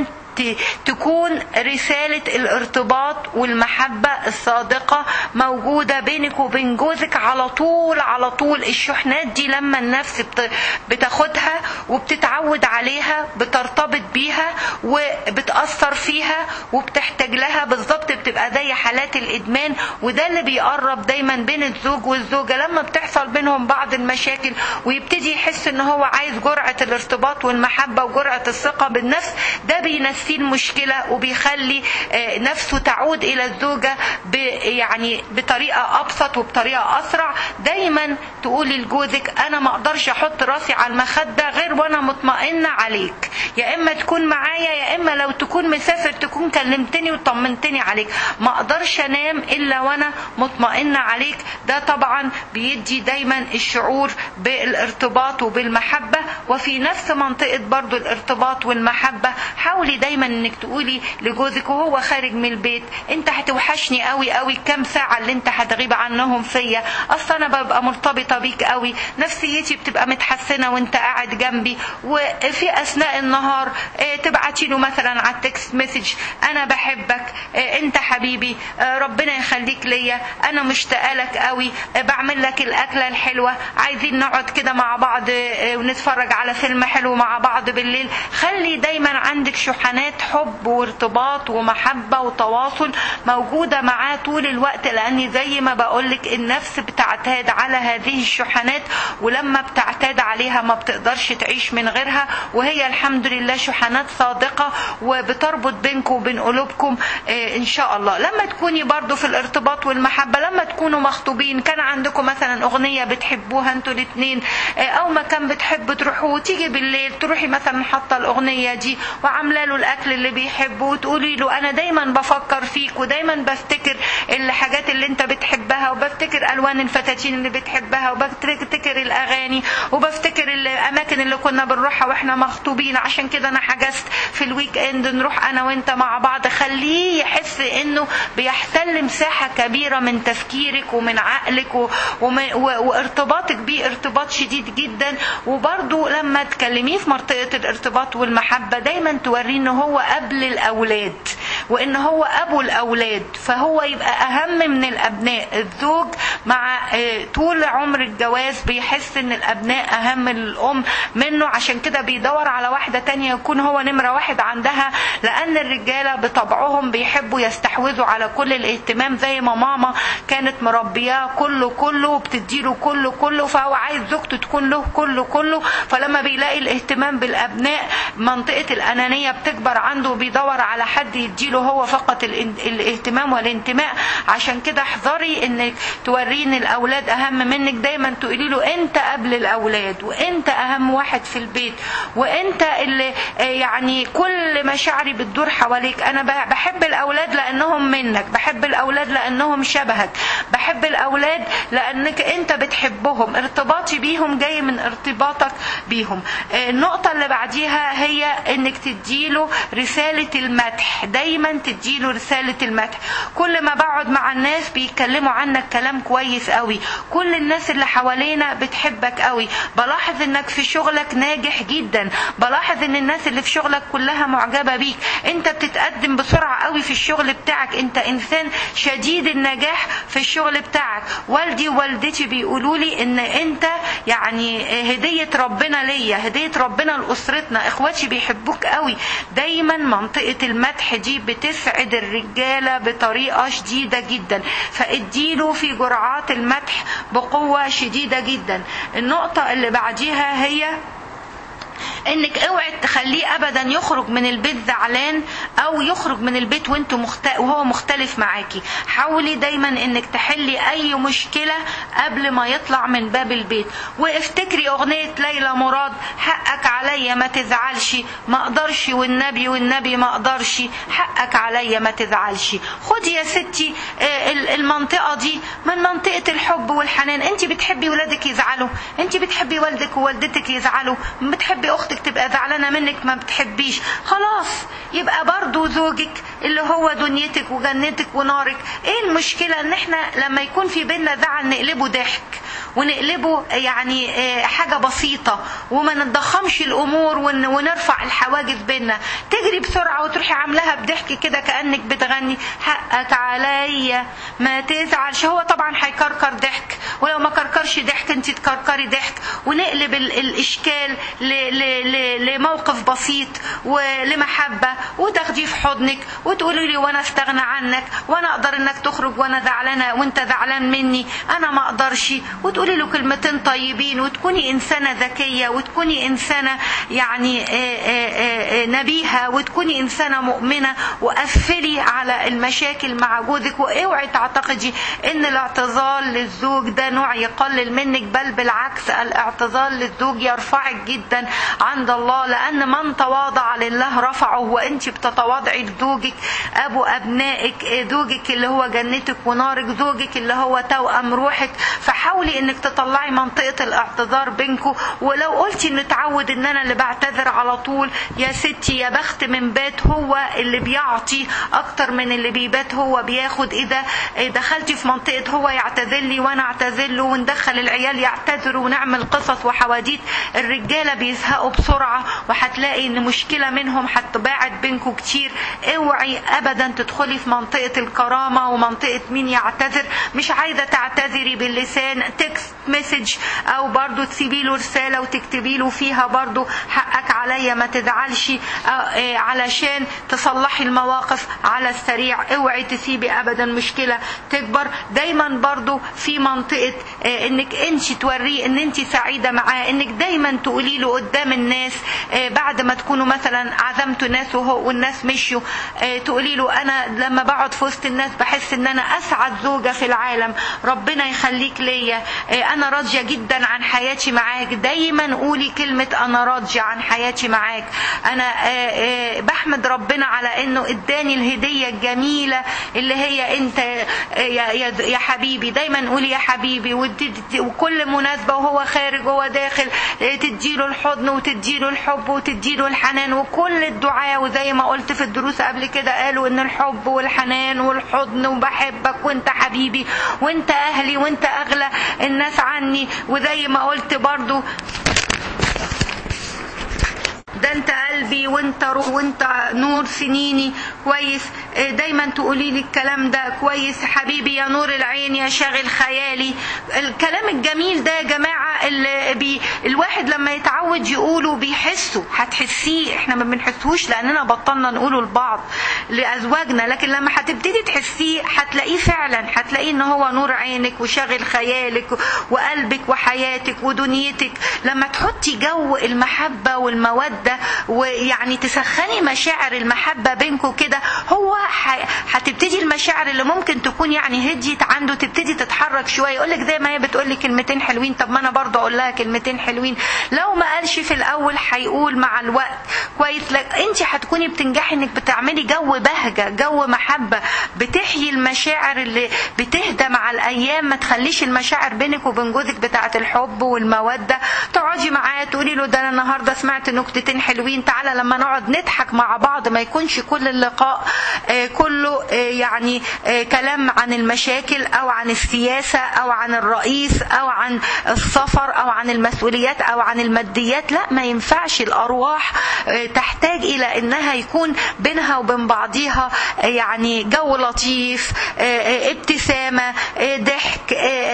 تكون رسالة الارتباط والمحبة الصادقة موجودة بينك وبين جوزك على طول على طول. الشحنات دي لما النفس بتاخدها وبتتعود عليها بترتبط بيها وبتأثر فيها وبتحتاج لها بالظبط، بتبقى زي حالات الإدمان. وده اللي بيقرب دايما بين الزوج والزوجة لما بتحصل بينهم بعض المشاكل ويبتدي يحس ان هو عايز جرعة الارتباط والمحبة وجرعة الثقة بالنفس. ده بينسي المشكلة وبيخلي نفسه تعود إلى الزوجة يعني بطريقة أبسط وبطريقة أسرع. دايما تقولي لجوزك أنا ما أقدرش أحط راسي على المخدة غير وأنا مطمئنة عليك، يا إما تكون معايا يا إما لو تكون مسافر تكون كلمتني وطمنتني عليك، ما أقدرش أنام إلا وأنا مطمئنة عليك. ده طبعا بيدي دايما الشعور بالارتباط وبالمحبة. وفي نفس منطقة برضو الارتباط والمحبة حاولي دايما دايما انك تقولي لجوزك وهو خارج من البيت انت هتوحشني قوي قوي الكام ساعة اللي انت هتغيب عنهم فيا، اصلا انا ببقى مرتبطة بيك قوي، نفسيتي بتبقى متحسنة وانت قاعد جنبي. وفي اثناء النهار تبعتي له مثلا على التكست مسج انا بحبك، انت حبيبي، ربنا يخليك ليا، انا مشتاقه لك قوي، بعمل لك الاكله الحلوه، عايزين نقعد كده مع بعض ونتفرج على فيلم حلو مع بعض بالليل. خلي دايما عندك شحنات حب وارتباط ومحبه وتواصل موجوده معاه طول الوقت، لان زي ما بقولك النفس بتعتاد على هذه الشحنات، ولما بتعتاد عليها ما بتقدرش تعيش من غيرها، وهي الحمد لله شحنات صادقه وبتربط بينكم وبين قلوبكم ان شاء الله. لما تكوني برضو في الارتباط والمحبة، لما تكونوا مخطوبين كان عندكم مثلا اغنية بتحبوها انتوا الاثنين او مكان بتحبوا تروحوا، وتيجي بالليل تروحي مثلا حاطه الاغنية دي وعامله له الاكل اللي بيحبه، وتقولي له انا دايما بفكر فيك ودايما بفتكر الحاجات اللي انت بتحبها، وبفتكر الوان الفساتين اللي بتحبها، وبفتكر الاغاني، وبفتكر الاماكن اللي كنا بنروحها واحنا مخطوبين، عشان كده انا حجزت في الويك اند نروح انا وانت مع بعض. خليه يحس انه بيحتل مساحة كبيرة من تفكيرك ومن عقلك وارتباطك بيه ارتباط شديد جدا. وبرضو لما تكلميه في منطقة الارتباط والمحبة دايما توريه انه هو قبل الاولاد وان هو ابو الاولاد، فهو يبقى اهم من الابناء. الزوج مع طول عمر الجواز بيحس ان الابناء اهم من الام منه، عشان كده بيدور على واحدة تانية يكون هو نمرة واحد عندها، لان الرجالة بطبعهم بيحبوا يستحوذوا على كل الاهتمام، زي ما ماما كانت مربياه كله وبتديله كله، فهو عايز زوجته تكون له كله. فلما بيلاقي الاهتمام بالابناء منطقة الانانية بتكبر عنده، وبيدور على حد يديله هو فقط الاهتمام والانتماء. عشان كده احذري انك تورين الاولاد اهم منك، دايما تقولي له انت قبل الاولاد، وانت اهم واحد في البيت، وانت اللي يعني كل مشاعري بتدور حواليك. انا بحب الاولاد لانهم منك، بحب الاولاد لانهم شبهك، بحب الاولاد لانك انت بتحبهم، ارتباطي بيهم جاي من ارتباطك بيهم. النقطة اللي بعديها هي انك تديله رسالة المدح، دايما تديله رسالة المدح. كل ما بقعد مع الناس بيتكلموا عنك كلام كويس قوي، كل الناس اللي حوالينا بتحبك قوي، بلاحظ انك في شغلك ناجح جدا، بلاحظ ان الناس اللي في شغلك كلها معجبة بيك، انت بتتقدم بسرعة قوي في الشغل بتاعك، انت انسان شديد النجاح في الشغل بتاعك. والدي ووالدتي بيقولوا لي ان انت يعني هدية ربنا ليا، هدية ربنا لأسرتنا، اخواتي بيحبوك قوي. دايما منطقة المدح دي بتسعد الرجالة بطريقة شديدة جدا، فاديله في جرعات المدح بقوة شديدة جدا. النقطة اللي بعديها هي انك اوعي تخليه ابدا يخرج من البيت زعلان او يخرج من البيت وهو مختلف معاكي. حاولي دايما انك تحلي اي مشكلة قبل ما يطلع من باب البيت. وافتكري اغنية ليلى مراد، حقك عليا ما تزعلش، ما اقدرش والنبي ما اقدرش، حقك عليا ما تزعلش. خدي يا ستي المنطقة دي من منطقة الحب والحنان. انت بتحبي ولادك يزعلوا، انت بتحبي والدك ووالدتك يزعلوا، بتحبي اختك تبقى زعلانة منك ما بتحبيش، خلاص يبقى برضو زوجك اللي هو دنيتك وجنتك ونارك. ايه المشكلة ان احنا لما يكون في بيننا زعل نقلبه ضحك، ونقلبه يعني حاجة بسيطة، وما نضخمش الامور ونرفع الحواجز بيننا. تجري بسرعة وتروحي عاملاها بضحك كده كأنك بتغني حقك عليا ما تزعلش. هو طبعا هيكركر ضحك، ولو ما كركرش ضحك انت تكركري ضحك، ونقلب الاشكال لموقف بسيط ولمحبة، وتاخديه في حضنك وتقولي لي وانا استغنى عنك، وانا اقدر انك تخرج وانا زعلانة وانت زعلان مني، انا ما اقدرش، وتقولي له كلمتين طيبين، وتكوني انسانة ذكية، وتكوني انسانة يعني نبيهة، وتكوني انسانة مؤمنة. وقفلي على المشاكل مع جوزك، واوعي تعتقدي ان الاعتذار للزوج ده نوع يقلل منك، بل بالعكس الاعتذار للزوج يرفعك جدا عند الله، لان من تواضع لله رفعه، وانت بتتواضعي لزوجك ابو ابنائك، زوجك اللي هو جنتك ونارك، زوجك اللي هو توأم روحك. فحاولي انك تطلعي منطقة الاعتذار بينكم. ولو قلتي ان تعود ان انا اللي بعتذر على طول، يا ستي يا بخت من بات هو اللي بيعطي اكتر من اللي بيبات هو بياخد. اذا دخلتي في منطقة هو يعتذر لي وانا اعتذر له وندخل العيال يعتذروا ونعمل قصص وحواديت، الرجالة بيزهقوا بسرعة وهتلاقي ان مشكلة منهم هتباعد بينكم كتير. اوعي ابدا تدخلي في منطقة الكرامة ومنطقة مين يعتذر. مش عايزة تعتذري باللسان، تكست مسج او برضو تسيبي له رسالة وتكتبي له فيها برضو حقك عليا ما تزعلش، علشان تصلحي المواقف على السريع. اوعي تسيبي ابدا مشكلة تكبر. دايما برضو في منطقة انك انت توريه ان انت سعيدة معاه، انك دايما تقولي له قدام الناس بعد ما تكونوا مثلا عزمتوا ناس والناس مشوا، تقولي له انا لما بقعد في وسط الناس بحس ان انا اسعد زوجة في العالم، ربنا يخليك ليا، انا راضية جدا عن حياتي معاك. دايما قولي كلمة انا راضية عن حياتي معاك، انا بحمد ربنا على انه اداني الهدية الجميلة اللي هي انت يا حبيبي. دايما قولي يا حبيبي، وكل مناسبة وهو خارج وهو داخل تديله الحضن وتديله الحب وتديله الحنان وكل الدعاء. وزي ما قلت في الدروس قبل كده قالوا ان الحب والحنان والحضن وبحبك وانت حبيبي وانت اهلي وانت اغلى الناس عني، وزي ما قلت برضو ده انت قلبي وانت روح وانت نور سنيني. كويس، دايما تقولي لي الكلام ده كويس. حبيبي يا نور العين يا شاغل خيالي. الكلام الجميل ده يا جماعة اللي الواحد لما يتعود يقوله بيحسه، هتحسيه. احنا ما بنحسوش لاننا بطلنا نقوله لبعض لازواجنا، لكن لما هتبتدي تحسيه هتلاقيه فعلا، هتلاقيه ان هو نور عينك وشاغل خيالك وقلبك وحياتك ودنيتك. لما تحطي جو المحبة والمودة ويعني تسخني مشاعر المحبة بينكم كده، هو هتبتدي المشاعر اللي ممكن تكون يعني هديت عنده تبتدي تتحرك شوية. يقولك زي ما هي بتقولي كلمتين حلوين، طب ما انا برضه اقول لها كلمتين حلوين. لو ما قالش في الاول هيقول مع الوقت. كويس، انت هتكوني بتنجحي انك بتعملي جو بهجة، جو محبة، بتحيي المشاعر اللي بتهدى مع الايام. ما تخليش المشاعر بينك وبين جوزك بتاعة الحب والمودة تقعدي معاه تقولي له ده انا النهارده سمعت نكتتين حلوين، تعالى لما نقعد نضحك مع بعض. ما يكونش كل اللقاء كله يعني كلام عن المشاكل او عن السياسة او عن الرئيس او عن السفر او عن المسؤوليات او عن الماديات. لا، ما ينفعش. الارواح تحتاج الى انها يكون بينها وبين بعضيها يعني جو لطيف، ابتسامة، ضحك،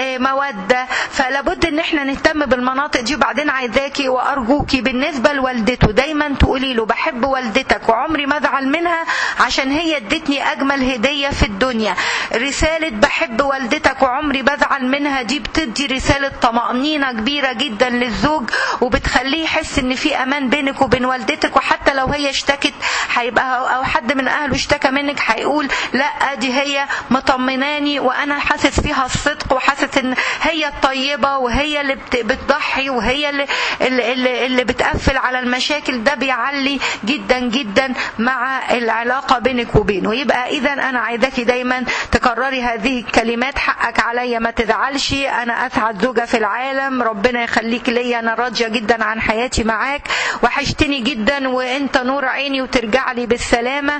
مودة. فلابد ان احنا نهتم بالمناطق دي. وبعدين عايزاكي وارجوكي بالنسبة لوالدته دايما تقولي له بحب والدتك وعمري ما ازعل منها عشان هي ادتني اجمل هدية في الدنيا. رسالة بحب والدتك وعمري بزعل منها دي بتدي رسالة طمأنينة كبيرة جدا للزوج، وبتخليه يحس ان في امان بينك وبين والدتك. وحتى لو هي اشتكت هيبقى او حد من اهله اشتكى منك هيقول لا دي هي مطمناني وانا حاسس فيها الصدق وحاسس ان هي الطيبة وهي اللي بتضحي وهي اللي بتقفل على المشاكل. ده بيعلي جدا جدا مع العلاقة بينك وبينه. يبقى اذا انا عايزاكي دايما تكرري هذه الكلمات: حقك عليا ما تزعلش، انا اسعد زوجة في العالم، ربنا يخليك ليا، انا راضية جدا عن حياتي معاك، وحشتني جدا وانت نور عيني وترجع لي بالسلامة.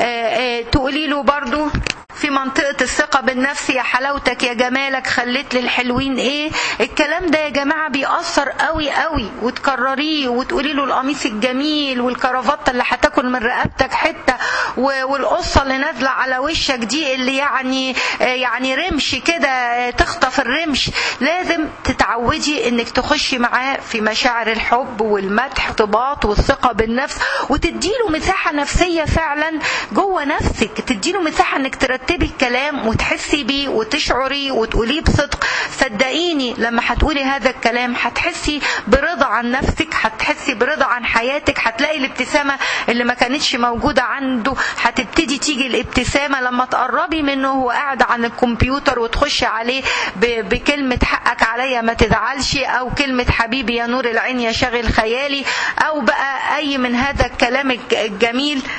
تقولي له برضو في منطقة الثقة بالنفس: يا حلاوتك يا جمالك خليت للحلوين ايه. الكلام ده يا جماعة بيأثر قوي قوي، وتكرريه وتقولي له القميص الجميل والكرافتة اللي هتاكل من رقبتك حتة والقصة اللي نازلة على وشك دي اللي يعني رمش كده تخطف الرمش. لازم تتعودي انك تخشي معاه في مشاعر الحب والمدح طباط والثقة بالنفس، وتديله مساحة نفسية فعلا جوه نفسك. تديله مساحة انك ترتبي الكلام وتحسي بيه وتشعري وتقوليه بصدق. صدقيني لما هتقولي هذا الكلام هتحسي برضا عن نفسك، هتحسي برضا عن حياتك. هتلاقي الابتسامة اللي ما كانتش موجودة عنده هتبتدي تيجي الابتسامة لما تقربي منه وهو قاعد عن الكمبيوتر وتخشي عليه بكلمة حقك عليا ما تزعلش، او كلمة حبيبي يا نور العين يا شاغل خيالي، او بقى اي من هذا الكلام الجميل.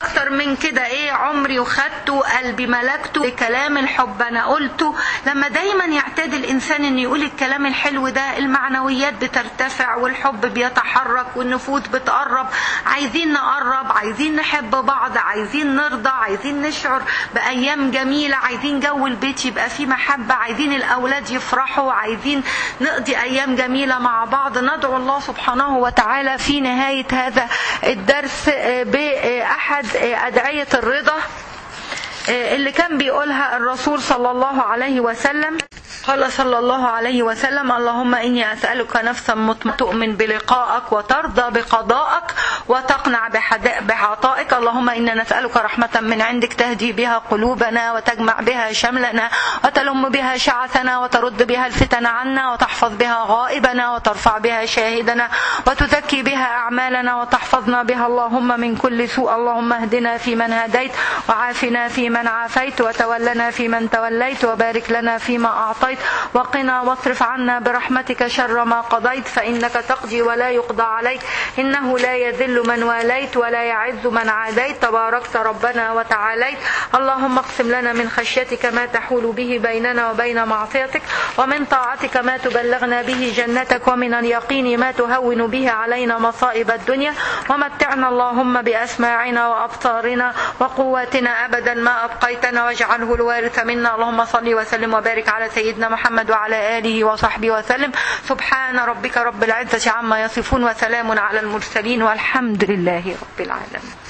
اكتر من كده ايه عمري وخدته، قلبي ملكته، كلام الحب انا قلته. لما دايما يعتاد الانسان ان يقول الكلام الحلو ده، المعنويات بترتفع والحب بيتحرك والنفوس بتقرب. عايزين نقرب، عايزين نحب بعض، عايزين نرضى، عايزين نشعر بايام جميلة، عايزين جو البيت يبقى فيه محبة، عايزين الاولاد يفرحوا، عايزين نقضي ايام جميلة مع بعض. ندعو الله سبحانه وتعالى في نهاية هذا الدرس بأحد أدعية الرضا اللي كان بيقولها الرسول صلى الله عليه وسلم. قال صلى الله عليه وسلم: اللهم إني أسألك نفسا تؤمن بلقائك وترضى بقضائك وتقنع بعطائك. اللهم إنا نسألك رحمة من عندك تهدي بها قلوبنا وتجمع بها شملنا وتلم بها شعثنا وترد بها الفتن عنا وتحفظ بها غائبنا وترفع بها شاهدنا وتزكي بها أعمالنا وتحفظنا بها اللهم من كل سوء. اللهم اهدنا فيمن هديت وعافنا فيمن عافيت وتولنا فيمن توليت وبارك لنا فيما أعطيت وقنا واصرف عنا برحمتك شر ما قضيت، فإنك تقضي ولا يقضى عليك، إنه لا يذل من واليت ولا يعز من عاديت، تباركت ربنا وتعاليت. اللهم اقسم لنا من خشيتك ما تحول به بيننا وبين معصيتك، ومن طاعتك ما تبلغنا به جنتك، ومن اليقين ما تهون به علينا مصائب الدنيا، ومتعنا اللهم بأسماعنا وأبصارنا وقواتنا أبدا ما أبقيتنا، واجعله الوارث منا. اللهم صل وسلم وبارك على سيدنا محمد وعلى آله وصحبه وسلم. سبحان ربك رب العزة عما يصفون وسلام على المرسلين والحمد لله رب العالمين.